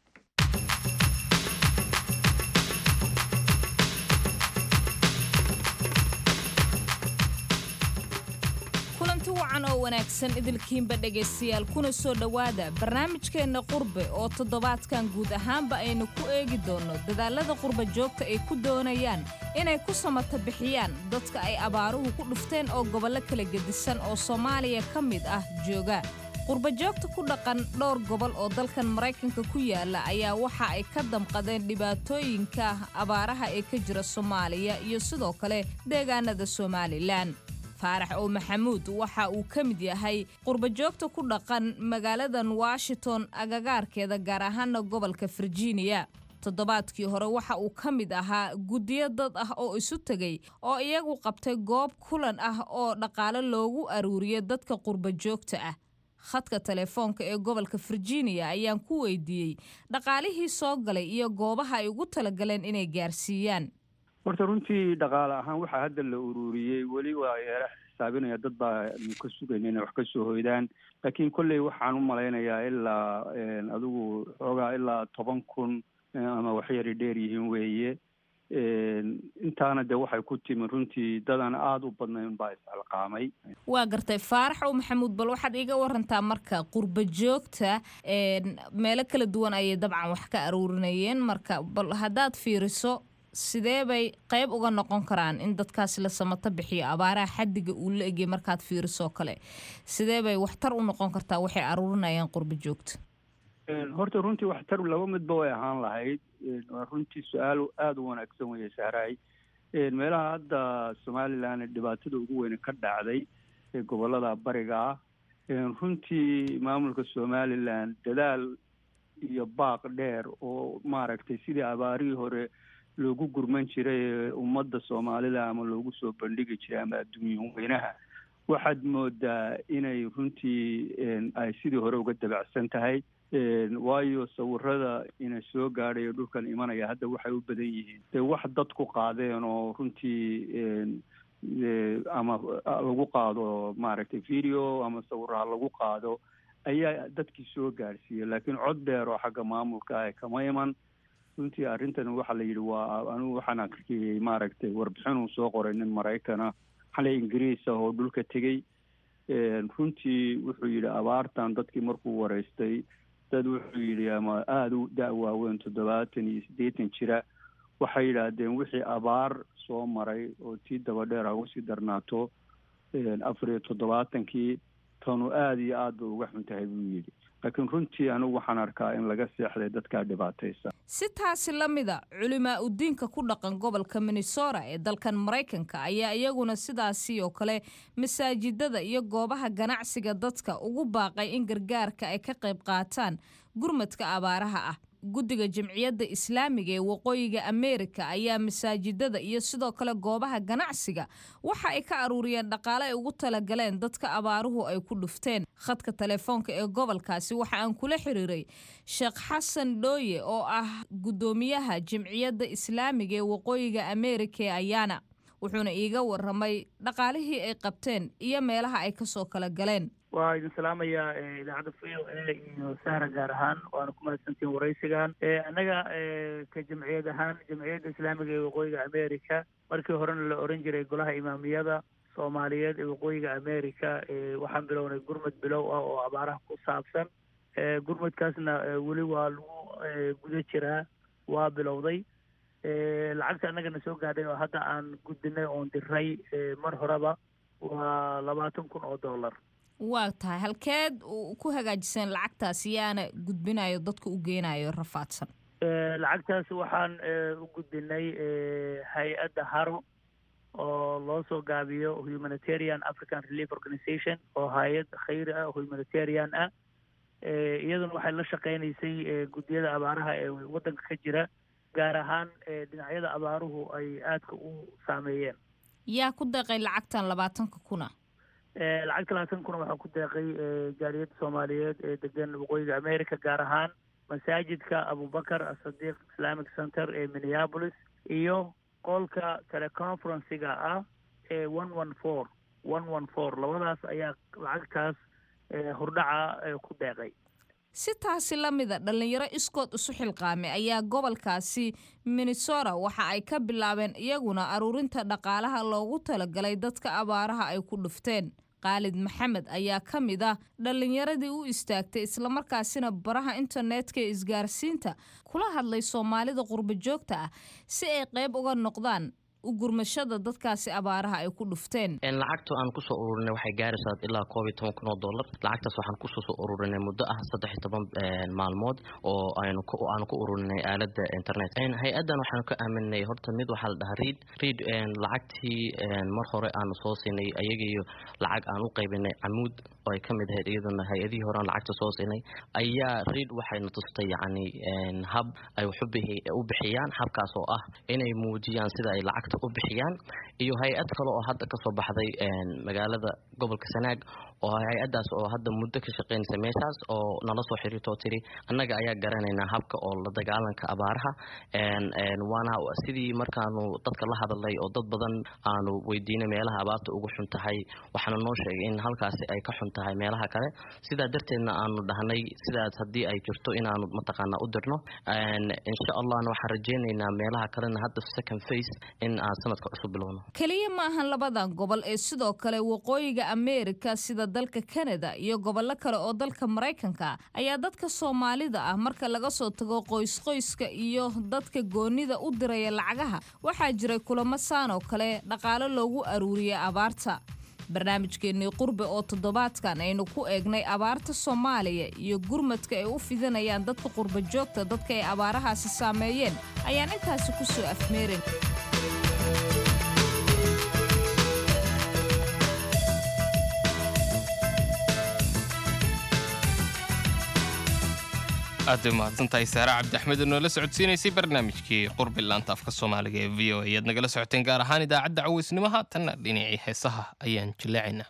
wacan oo wanaagsan idilkiinba dhageystayaal kuna soo dhawaada barnaamijkeena qurbe oo toddobaadkan guud ahaanba aynu ku eegi doono dadaalada qurba joogta ay ku doonayaan inay ku samata bixiyaan dadka ay abaaruhu ku dhufteen oo gobollo kala gedisan oo Soomaaliya ka mid ah jooga qurba joogta ku dhaqan dhowr gobol oo dalkan Mareykanka ku yaala ayaa waxa ay ka damqadeen dhibaatooyinka abaaraha ee ka jira Soomaaliya iyo sidoo kale deegaanada Somaliland faarax oo maxamuud waxa uu ka mid yahay qurba joogta ku dhaqan magaaladan Washington agagaarkeeda gaar ahaan gobolka Virginia toddobaadkii hore waxa uu ka mid ahaa guddiyo dad ah oo isu tagay oo iyagu qabtay goob kulan ah oo dhaqaale loogu aruuriyo dadka qurba joogta ah khadka telefoonka ee gobolka Virginia ayaan ku weydiiyey dhaqaalihii soo galay iyo goobaha ay ugu talagaleen inay gaarsiiyaan horta runtii dhaqaale ahaan waxaa hadda la ururiyey weli waa yeera xisaabinaya dad baa ka sugayna inay wax ka soo hoydaan laakiin kolley waxaan u malaynayaa ilaa adigu xoogaa ilaa toban kun ama wax yari dheer yihiin weeye intaana dee waxay ku timi runtii dadaan aada u badnayn baa isxilqaamay waa gartay faarax oo maxamuud bal waxaad iga warantaa marka qurba joogta meelo kala duwan ayay dabcan wax ka aruurinayeen marka bal haddaad fiiriso sidee bay qayb uga noqon karaan in dadkaasi la samata bixiyo abaaraha xaddiga uu la egay markaad fiiriso kale sidee bay waxtar u noqon kartaa waxay aruurinayaan qurba joogta horta runtii waxtar laba midba way ahaan lahayd waa runtii su-aal aada u wanaagsan weeye sahraay meelaha hadda Somaliland dhibaatada ugu weyn ka dhacday ee gobollada bariga ah runtii maamulka somalilan dadaal iyo baaq dheer oo maaragtay sidii abaarihii hore loogu gurman jiray ee ummadda soomaalida ama loogu soo bandhigi jiray ama adduunyo weynaha waxaad moodaa inay runtii ay sidii hore uga dabacsan tahay waayo sawirada ina soo gaadhayo dhulkan imanaya hadda waxay u badan yihiin dee wax dad ku qaadeen oo runtii ama lagu qaado maaragtay video ama sawiraha lagu qaado ayaa dadkii soo gaadhsiiyey laakiin cod dheer oo xagga maamulka ah kama iman runtii arrintan waxaa la yidhi waa anigu waxaan arkiyey maaragtay warbixin uu soo qoray nin maraykana xalay ingiriis ah oo dhulka tegey runtii wuxuu yidhi abaartan dadkii markuu wareystay dad wuxuu yidhi ama aada u da-waaweyn toddobaatan iyo siddeetan jira waxay yidhaahdeen wixii abaar soo maray oo tii dabadheer ha uga sii darnaato afar iyo toddobaatankii tanu aada iyo aad bay uga xun tahay buu yidhi laakiin runtii anigu waxaan arkaa in laga seexday dadkaa dhibaataysa si taasi la mida culimaa udiinka ku dhaqan gobolka minnesota ee dalkan maraykanka ayaa iyaguna sidaasi oo kale masaajidada iyo goobaha ganacsiga dadka ugu baaqay in gargaarka ay ka qayb qaataan gurmadka abaaraha ah guddiga jamciyadda islaamiga ee waqooyiga ameerika ayaa masaajidada iyo sidoo kale goobaha ganacsiga waxa ay ka aruuriyeen dhaqaale ay ugu talagaleen dadka abaaruhu ay ku dhufteen khadka telefoonka ee gobolkaasi waxa aan kula xiriiray sheekh xasan dhooye oo ah guddoomiyaha jamciyadda islaamiga ee waqooyiga ameerika ee ayaana wuxuuna iiga waramay dhaqaalihii ay qabteen iyo meelaha ay kasoo kala galeen waa idin salaamayaa idaacadda v o a iyo sahra gaar ahaan waana ku mahadsantihiin waraysigan annaga ka jamciyad ahaan jamciyadda islaamiga ee waqooyiga america markii horena la oran jiray golaha imaamiyada soomaaliyeed ee waqooyiga america waxaan bilownay gurmad bilow ah oo abaaraha ku saabsan gurmadkaasna weli waa lagu guda jiraa waa bilowday lacagta annagana soo gaadhay oo hadda aan gudbinay oon diray mar horeba waa labaatan kun oo dollar waa tahay halkeed ku hagaajiseen lacagtaas yaana gudbinayo dadka u geenayo rafaadsan lacagtaas waxaan u gudbinay hay-adda haro oo loo soo gaabiyo humanitarian african relief organization oo hay-ad khayri ah humanitarian ah iyaduna waxay la shaqeynaysay guddiyada abaaraha ee waddanka ka jira gaar ahaan dhinacyada abaaruhu ay aadka u saameeyeen yaa ku deeqay lacagtan labaatanka kuna lacagta labaatan kuna waxaa ku deeqay jaaliyadda soomaaliyeed ee degan waqooyiga america gaar ahaan masaajidka abubakar asadiiq islamic center ee minneapolis iyo qolka teleconferenciga ah ee one one four one one four labadaas ayaa lacagtaas hordhaca ku deeqay si taasi la mida dhallinyaro iskood isu xilqaamay ayaa gobolkaasi minnesota waxa ay ka bilaabeen iyaguna aruurinta dhaqaalaha loogu talagalay dadka abaaraha ay ku dhufteen khaalid maxamed ayaa ka mid ah dhallinyaradii u istaagtay islamarkaasina baraha internetka ee isgaarsiinta kula hadlay soomaalida qurbo joogta ah si ay qayb uga noqdaan u gurmashada dadkaasi abaaraha ay ku dhufteen lacagta aan kusoo ururinay waxay gaaraysaa ilaa koob iyo toban kun oo dollar lacagtaas waxaan kusoo soo ururinay muddo ah saddex iyo toban maalmood oo aynu aan ku ururinay aaladda internet hay-addan waxaanu ka aaminay horta mid waxaa la dhahaa reid reid lacagtii mar hore aanu soo siinay ayagiiyo lacag aan u qaybinay camuud oo ay ka mid ahayd iyaduna hay-adihii hore aan lacagta soo siinay ayaa reid waxayna tustay yacni hab ay wax u bixiyaan habkaas oo ah inay muujiyaan sida ay lacagta u bixiyaan iyo hay-ad kale oo hadda ka soo baxday magaalada gobolka sanaag oo hay-addaas oo hadda muddo ka shaqeynaysa meeshaas oo nala soo xiriirtoo tiri annaga ayaa garanaynaa habka oo la dagaalanka abaaraha waana sidii markaanu dadka la hadalnay oo dad badan aanu weydiinay meelaha abaarta ugu xun tahay waxaana noo sheegay in halkaasi ay ka xun tahay meelaha kale sidaa darteedna aanu dhahnay sidaas haddii ay jirto inaanu mataqaanaa u dirno insha allahna waxaan rajeynaynaa meelaha kalena hadda second face in aan sanadka cusub bilowno kaliya ma ahan labadan gobol ee sidoo kale waqooyiga america sida dalka canada iyo gobollo kale oo dalka maraykanka ayaa dadka soomaalida ah marka laga soo tago qoysqoyska iyo dadka goonida u diraya lacagaha waxaa jiray kulamo saan oo kale dhaqaale loogu aruuriyay abaarta barnaamijkeennii qurbe oo toddobaadkan aynu ku eegnay abaarta soomaaliya iyo gurmadka ay u fidinayaan dadka qurbo joogta dadka ay abaarahaasi saameeyeen ayaan intaasi ku soo afmeerin aad u mahadsantahay saare cabdi axmed oo noola socodsiinaysay barnaamijkii qurbi laanta afka soomaaliga ee v o a ayaad nagala socoteen gaar ahaan idaacadda caweysnimaha tanna dhinacii heesaha ayaan jilleecaynaa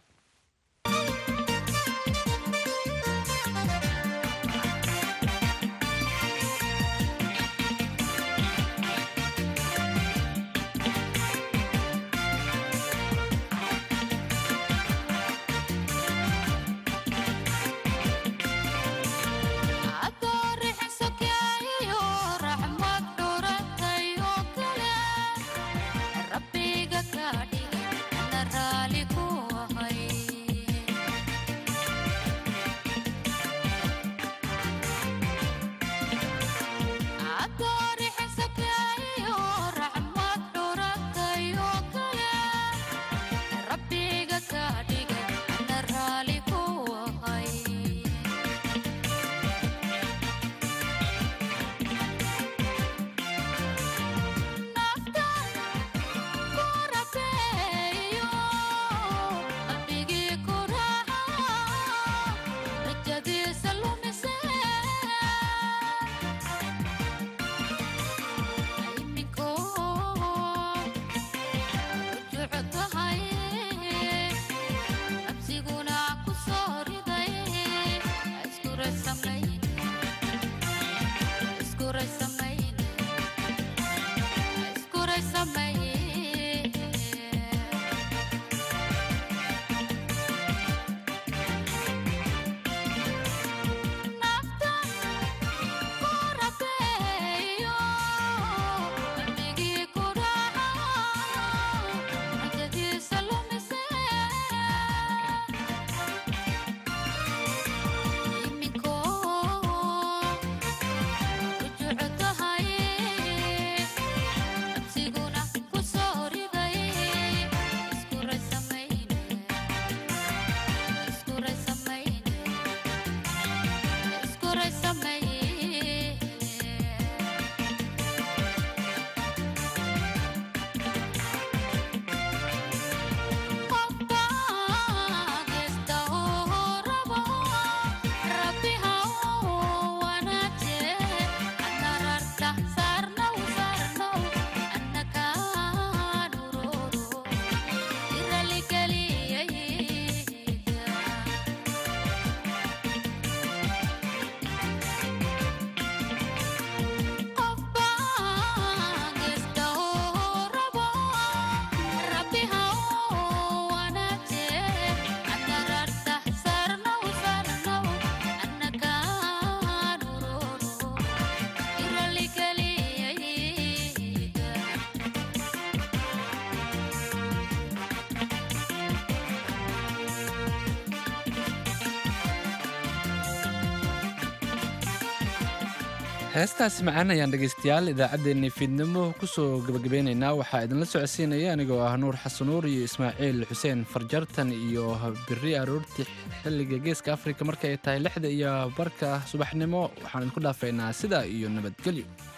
heestaasi macaan ayaan dhegaystayaal idaacaddeenni fiidnimo ku soo gabagabeynaynaa waxaa idinla socodsiinaya anigoo ah nuur xasanuur iyo ismaaciil xuseen farjartan iyo biri aroortii xilliga geeska afrika marka ay tahay lixda iyo barka subaxnimo waxaan idinku dhaafaynaa sidaa iyo nabadgelyo